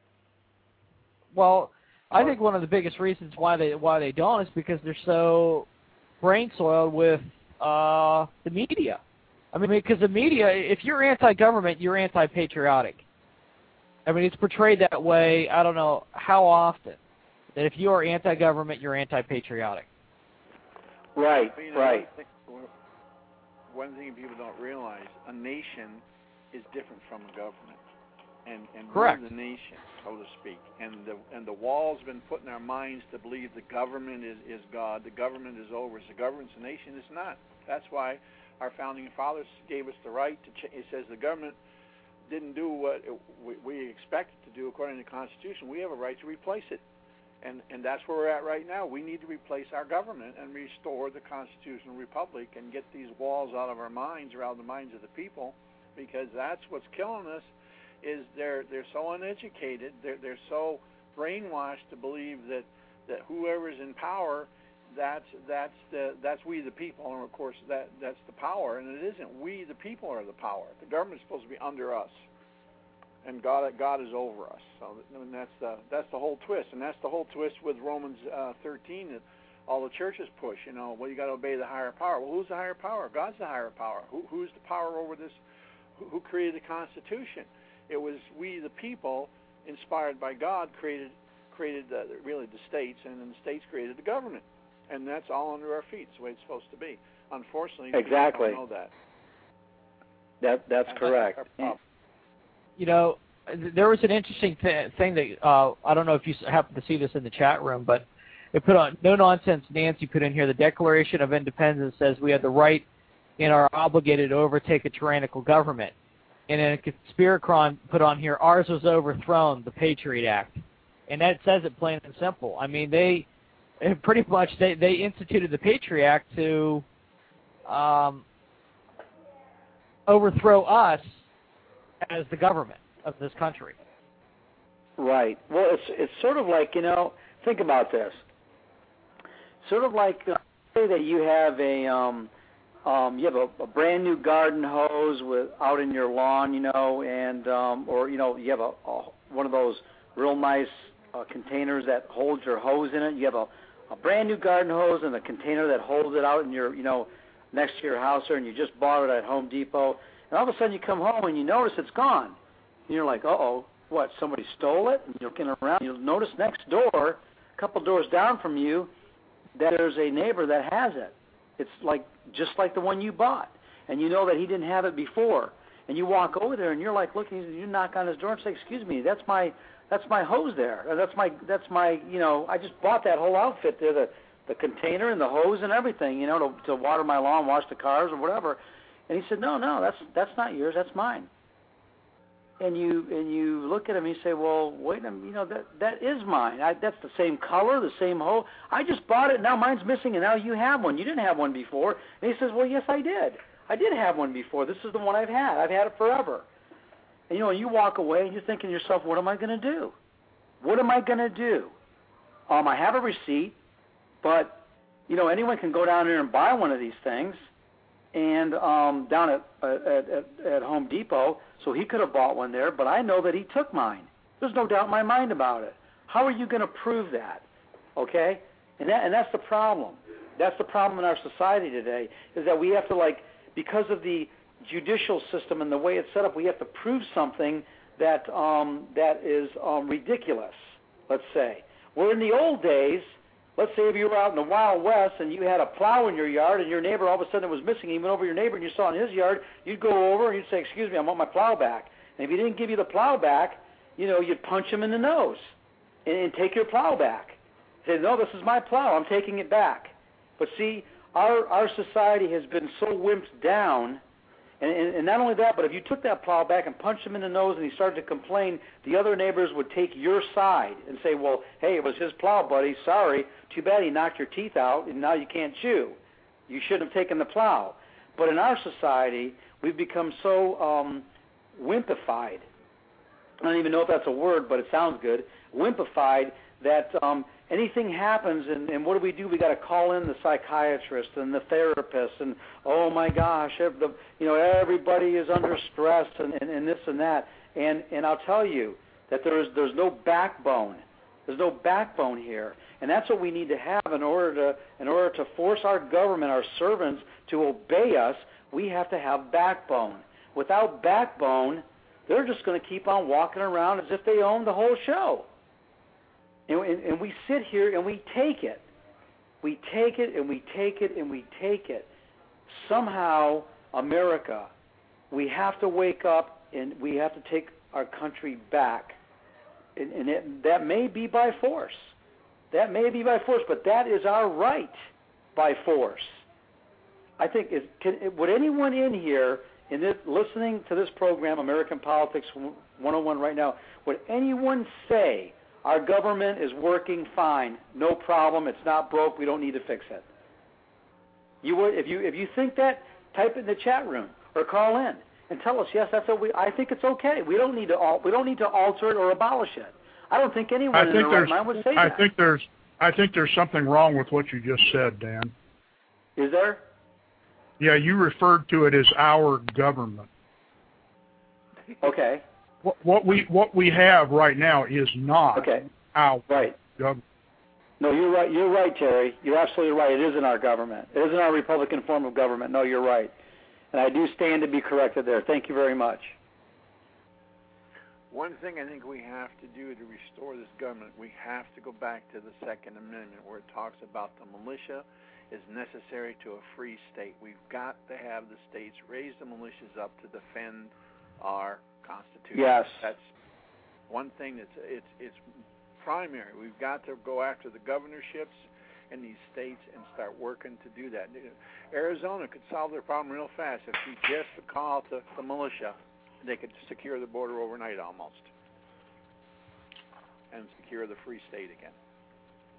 well, I think one of the biggest reasons why they why they don't is because they're so brain soiled with uh, the media. I mean, because the media, if you're anti-government, you're anti-patriotic. I mean, it's portrayed that way. I don't know how often. That if you are anti-government, you're anti-patriotic. Right, you know, right. One thing, one thing people don't realize, a nation is different from a government. And, and Correct. we're the nation, so to speak. And the, and the wall's been put in our minds to believe the government is, is God, the government is over. The government's a nation. It's not. That's why our founding fathers gave us the right to ch- it says the government didn't do what it, we, we expected to do according to the Constitution. We have a right to replace it. And and that's where we're at right now. We need to replace our government and restore the constitutional republic and get these walls out of our minds or out of the minds of the people, because that's what's killing us. Is they're they're so uneducated, they're they're so brainwashed to believe that, that whoever's in power, that's that's the that's we the people, and of course that that's the power, and it isn't. We the people are the power. The government's supposed to be under us. And God, God is over us. So and that's the that's the whole twist, and that's the whole twist with Romans uh, thirteen that all the churches push. You know, well, you got to obey the higher power. Well, who's the higher power? God's the higher power. Who, who's the power over this? Who, who created the Constitution? It was we, the people, inspired by God, created created the, really the states, and then the states created the government, and that's all under our feet. It's the way it's supposed to be. Unfortunately, exactly. people don't know that. That that's and correct. That's You know, there was an interesting th- thing that, uh, I don't know if you happen to see this in the chat room, but it put on, No Nonsense Nancy put in here, the Declaration of Independence says we have the right and are obligated to overtake a tyrannical government. And then Conspiracron put on here, ours was overthrown, the Patriot Act. And that says it plain and simple. I mean, they, and pretty much they, they instituted the Patriot Act to um, overthrow us as the government of this country. Right. Well, it's it's sort of like, you know, think about this. Sort of like uh, say that you have a um, um, you have a, a brand new garden hose with out in your lawn, you know, and um, or you know you have a, a one of those real nice uh, containers that holds your hose in it. You have a, a brand new garden hose and a container that holds it out in your, you know, next to your house there, and you just bought it at Home Depot, and all of a sudden you come home and you notice it's gone. And you're like, uh-oh, what, somebody stole it? And you're looking around, you'll notice next door, a couple doors down from you, that there's a neighbor that has it. It's like just like the one you bought, and you know that he didn't have it before. And you walk over there, and you're like looking, you knock on his door and say, excuse me, that's my that's my hose there. That's my, that's my, you know, I just bought that whole outfit there, the the container and the hose and everything, you know, to, to water my lawn, wash the cars or whatever. And he said, no, no, that's that's not yours, that's mine. And you and you look at him and you say, well, wait a minute, you know, that that is mine. I, that's the same color, the same hose. I just bought it, now mine's missing, and now you have one. You didn't have one before. And he says, well, yes, I did. I did have one before. This is the one I've had. I've had it forever. And, you know, you walk away and you're thinking to yourself, what am I going to do? What am I going to do? Um, I have a receipt, but, you know, anyone can go down there and buy one of these things and um, down at, at, at, at Home Depot, so he could have bought one there, but I know that he took mine. There's no doubt in my mind about it. How are you going to prove that? Okay? And that and that's the problem. That's the problem in our society today, is that we have to, like, because of the judicial system and the way it's set up, we have to prove something that um, that is um, ridiculous, let's say. Where in the old days, let's say if you were out in the Wild West and you had a plow in your yard and your neighbor all of a sudden was missing, you went over to your neighbor and you saw in his yard, you'd go over and you'd say, excuse me, I want my plow back. And if he didn't give you the plow back, you know, you'd punch him in the nose and, and take your plow back. Say, no, this is my plow, I'm taking it back. But see, our our society has been so wimped down, and, and, and not only that, but if you took that plow back and punched him in the nose and he started to complain, the other neighbors would take your side and say, well, hey, it was his plow, buddy, sorry, too bad he knocked your teeth out and now you can't chew. You shouldn't have taken the plow. But in our society, we've become so um, wimpified. I don't even know if that's a word, but it sounds good, wimpified, that um, anything happens, and, and what do we do? We got to call in the psychiatrist and the therapist, and oh my gosh, the, you know, everybody is under stress, and, and, and this and that. And and I'll tell you that there is there's no backbone. There's no backbone here, and that's what we need to have in order to in order to force our government, our servants, to obey us. We have to have backbone. Without backbone, they're just going to keep on walking around as if they own the whole show. And, and, and we sit here and we take it. We take it and we take it and we take it. Somehow, America, we have to wake up and we have to take our country back. And, and it, that may be by force. That may be by force, but that is our right by force. I think, is, can, would anyone in here, in this, listening to this program, American Politics one oh one right now, would anyone say, our government is working fine, no problem, it's not broke, we don't need to fix it? You would, if you if you think that, type it in the chat room or call in and tell us, yes, that's what we. I think it's okay. We don't need to al- we don't need to alter it or abolish it. I don't think anyone I in think their right mind would say I that. think there's I think there's something wrong with what you just said, Dan. Is there? Yeah, you referred to it as our government. Okay. What, what we what we have right now is not Okay. our Right. government. No, you're right. You're right, Terry. You're absolutely right. It isn't our government. It isn't our Republican form of government. No, you're right. And I do stand to be corrected there. Thank you very much. One thing I think we have to do to restore this government, we have to go back to the Second Amendment where it talks about the militia is necessary to a free state. We've got to have the states raise the militias up to defend our Constitution. Yes. That's one thing that's it's it's primary. We've got to go after the governorships in these states and start working to do that. Arizona could solve their problem real fast if you just call to the militia. They could secure the border overnight almost and secure the free state again.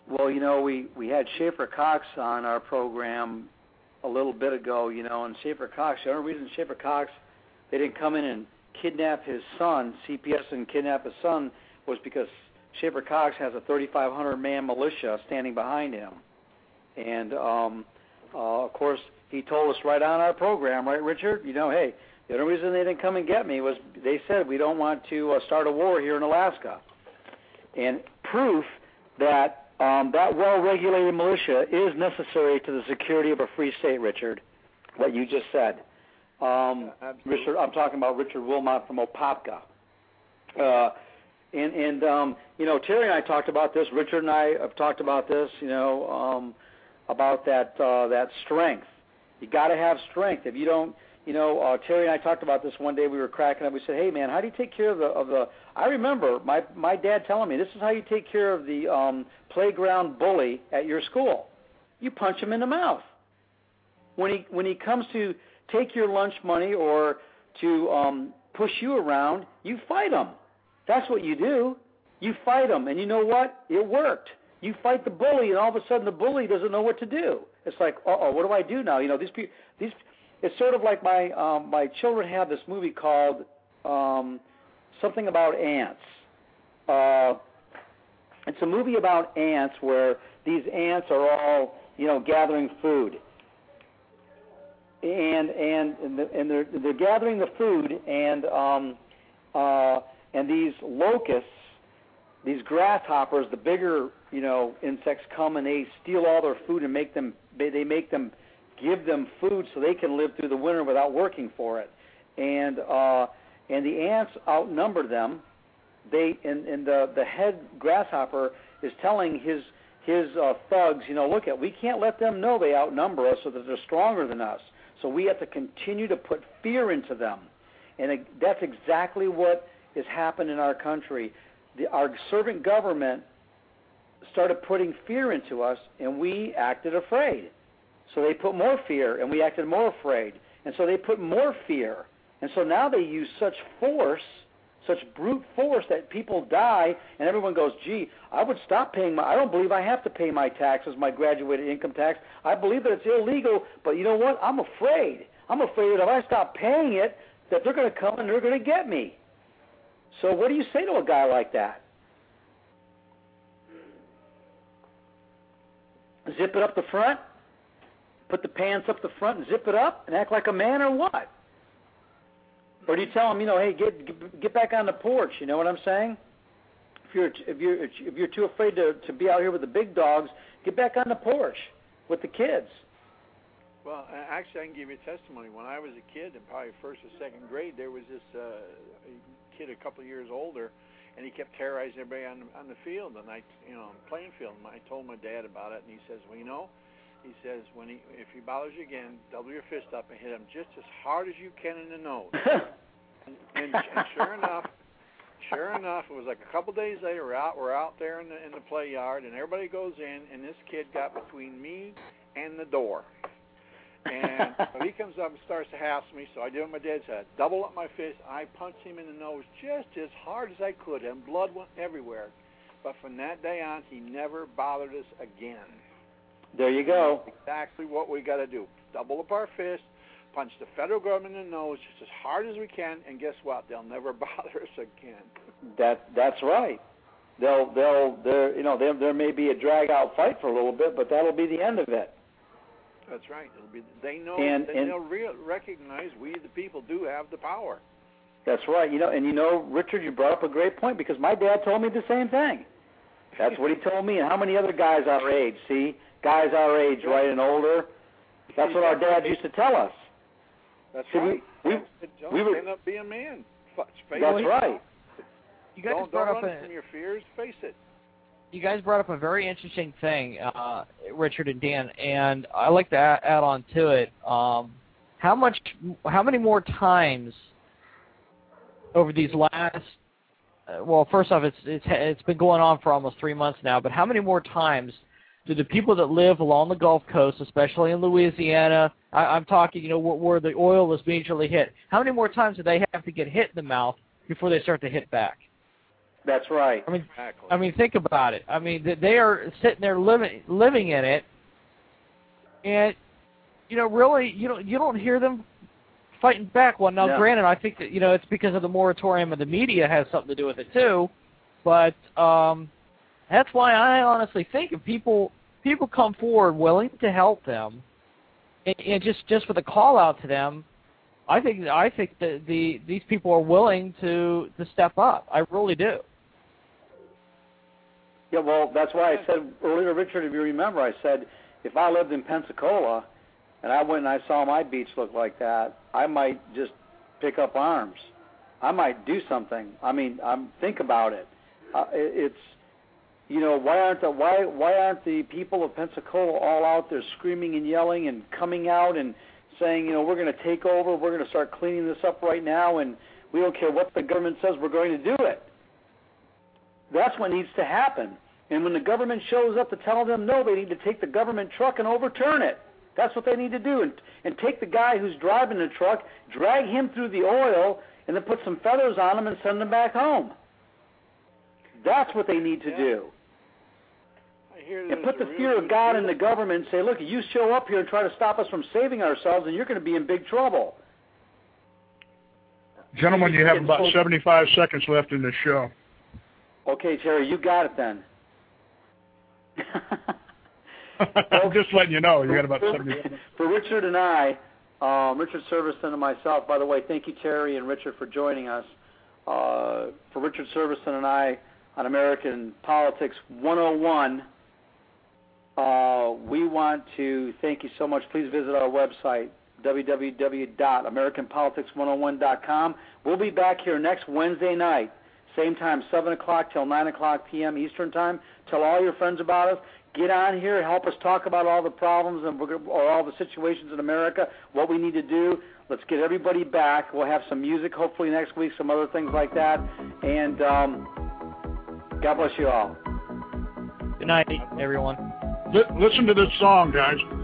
Well, you know, we, we had Schaefer Cox on our program a little bit ago, you know, and Schaefer Cox, the only reason Schaefer Cox, they didn't come in and kidnap his son, C P S and kidnap his son, was because Schaefer Cox has a thirty-five hundred man militia standing behind him. And, um, uh, of course, he told us right on our program, right, Richard? You know, hey, the only reason they didn't come and get me was they said we don't want to uh, start a war here in Alaska. And proof that um, that well-regulated militia is necessary to the security of a free state, Richard, what you just said. Um, yeah, Richard, I'm talking about Richard Wilmot from Opopka. Uh, and, and um, you know, Terry and I talked about this. Richard and I have talked about this, you know, um, about that uh, that strength. You got to have strength. If you don't, you know, uh, Terry and I talked about this one day. We were cracking up. We said, "Hey, man, how do you take care of the of the?" I remember my my dad telling me, "This is how you take care of the um, playground bully at your school. You punch him in the mouth. When he when he comes to take your lunch money or to um, push you around, you fight him. That's what you do. You fight him, and you know what? It worked. You fight the bully, and all of a sudden the bully doesn't know what to do. It's like, uh-oh, what do I do now? You know, these people, these. It's sort of like my um, my children have this movie called um, something about ants. Uh, it's a movie about ants where these ants are all, you know, gathering food. And and and, the, and they're they're gathering the food, and um, uh, and these locusts, these grasshoppers, the bigger, you know, insects come and they steal all their food and make them they make them give them food so they can live through the winter without working for it. And uh, and the ants outnumber them. They and, and the the head grasshopper is telling his his uh, thugs, you know, look at we can't let them know they outnumber us so that they're stronger than us. So we have to continue to put fear into them. And it, that's exactly what has happened in our country. The, our servant government started putting fear into us, and we acted afraid. So they put more fear, and we acted more afraid. And so they put more fear. And so now they use such force, such brute force that people die, and everyone goes, gee, I would stop paying my, I don't believe I have to pay my taxes, my graduated income tax. I believe that it's illegal, but you know what? I'm afraid. I'm afraid that if I stop paying it, that they're going to come and they're going to get me. So what do you say to a guy like that? Zip it up the front? Put the pants up the front and zip it up and act like a man, or what? Or do you tell them, you know, hey, get get back on the porch? You know what I'm saying? If you're if you're if you're too afraid to to be out here with the big dogs, get back on the porch with the kids. Well, actually, I can give you a testimony. When I was a kid, in probably first or second grade, there was this uh, kid a couple of years older, and he kept terrorizing everybody on on the field, and I, you know, playing field. And I told my dad about it, and he says, well, you know. He says, when he, if he bothers you again, double your fist up and hit him just as hard as you can in the nose. and, and, and sure enough, sure enough, it was like a couple days later. We're out, we're out there in the in the play yard, and everybody goes in, and this kid got between me and the door. And so he comes up and starts to hassle me. So I did what my dad said: double up my fist. I punched him in the nose just as hard as I could, and blood went everywhere. But from that day on, he never bothered us again. There you go. That's exactly what we got to do. Double up our fist, punch the federal government in the nose just as hard as we can, and guess what? They'll never bother us again. That that's right. They'll they'll there you know there there may be a drag out fight for a little bit, but that'll be the end of it. That's right. It'll be they know and, they, and, they'll re- recognize we the people do have the power. That's right. You know, and you know, Richard, you brought up a great point because my dad told me the same thing. That's what he told me, and how many other guys our age? See. Guys our age, right, and older. That's what our dad used to tell us. That's See, right. We, we, we were, stand up, be a man. Face that's it. right. You guys don't brought don't up run a, from your fears. Face it. You guys brought up a very interesting thing, uh, Richard and Dan, and I like to add, add on to it. Um, how much? How many more times over these last? Uh, well, first off, it's it's it's been going on for almost three months now. But how many more times do the people that live along the Gulf Coast, especially in Louisiana, I, I'm talking, you know, where, where the oil is majorly hit, how many more times do they have to get hit in the mouth before they start to hit back? That's right. I mean, Exactly. I mean, think about it. I mean, they are sitting there living living in it, and you know, really, you don't you don't hear them fighting back. Well, now, no. granted, I think that you know it's because of the moratorium of the media has something to do with it too, but um, that's why I honestly think if people people come forward willing to help them, and, and just just for the call out to them, I think I think that the these people are willing to to step up. I really do. Yeah, well, that's why I said earlier, Richard, if you remember, I said if I lived in Pensacola and I went and I saw my beach look like that, I might just pick up arms. I might do something. I mean, I'm think about it. Uh, it it's, you know, why aren't the why why aren't the people of Pensacola all out there screaming and yelling and coming out and saying, you know, we're going to take over, we're going to start cleaning this up right now, and we don't care what the government says, we're going to do it. That's what needs to happen. And when the government shows up to tell them no, they need to take the government truck and overturn it. That's what they need to do. And, and take the guy who's driving the truck, drag him through the oil, and then put some feathers on him and send him back home. That's what they need to yeah. do. I hear And put the fear of God in the government and say, look, you show up here and try to stop us from saving ourselves, and you're going to be in big trouble. Gentlemen, you have about seventy-five seconds left in this show. Okay, Terry, you got it then. I'm just letting you know. You got about seventy seconds. For Richard and I, um, Richard Serviceton and myself, by the way, thank you, Terry and Richard, for joining us. Uh, for Richard Serviceton and I on American Politics one oh one, uh, we want to thank you so much. Please visit our website, w w w dot american politics one oh one dot com. We'll be back here next Wednesday night, same time, seven o'clock till nine o'clock p m Eastern Time. Tell all your friends about us. Get on here, help us talk about all the problems and or all the situations in America, what we need to do. Let's get everybody back. We'll have some music hopefully next week, some other things like that. And um, God bless you all. Good night, everyone. L- listen to this song, guys.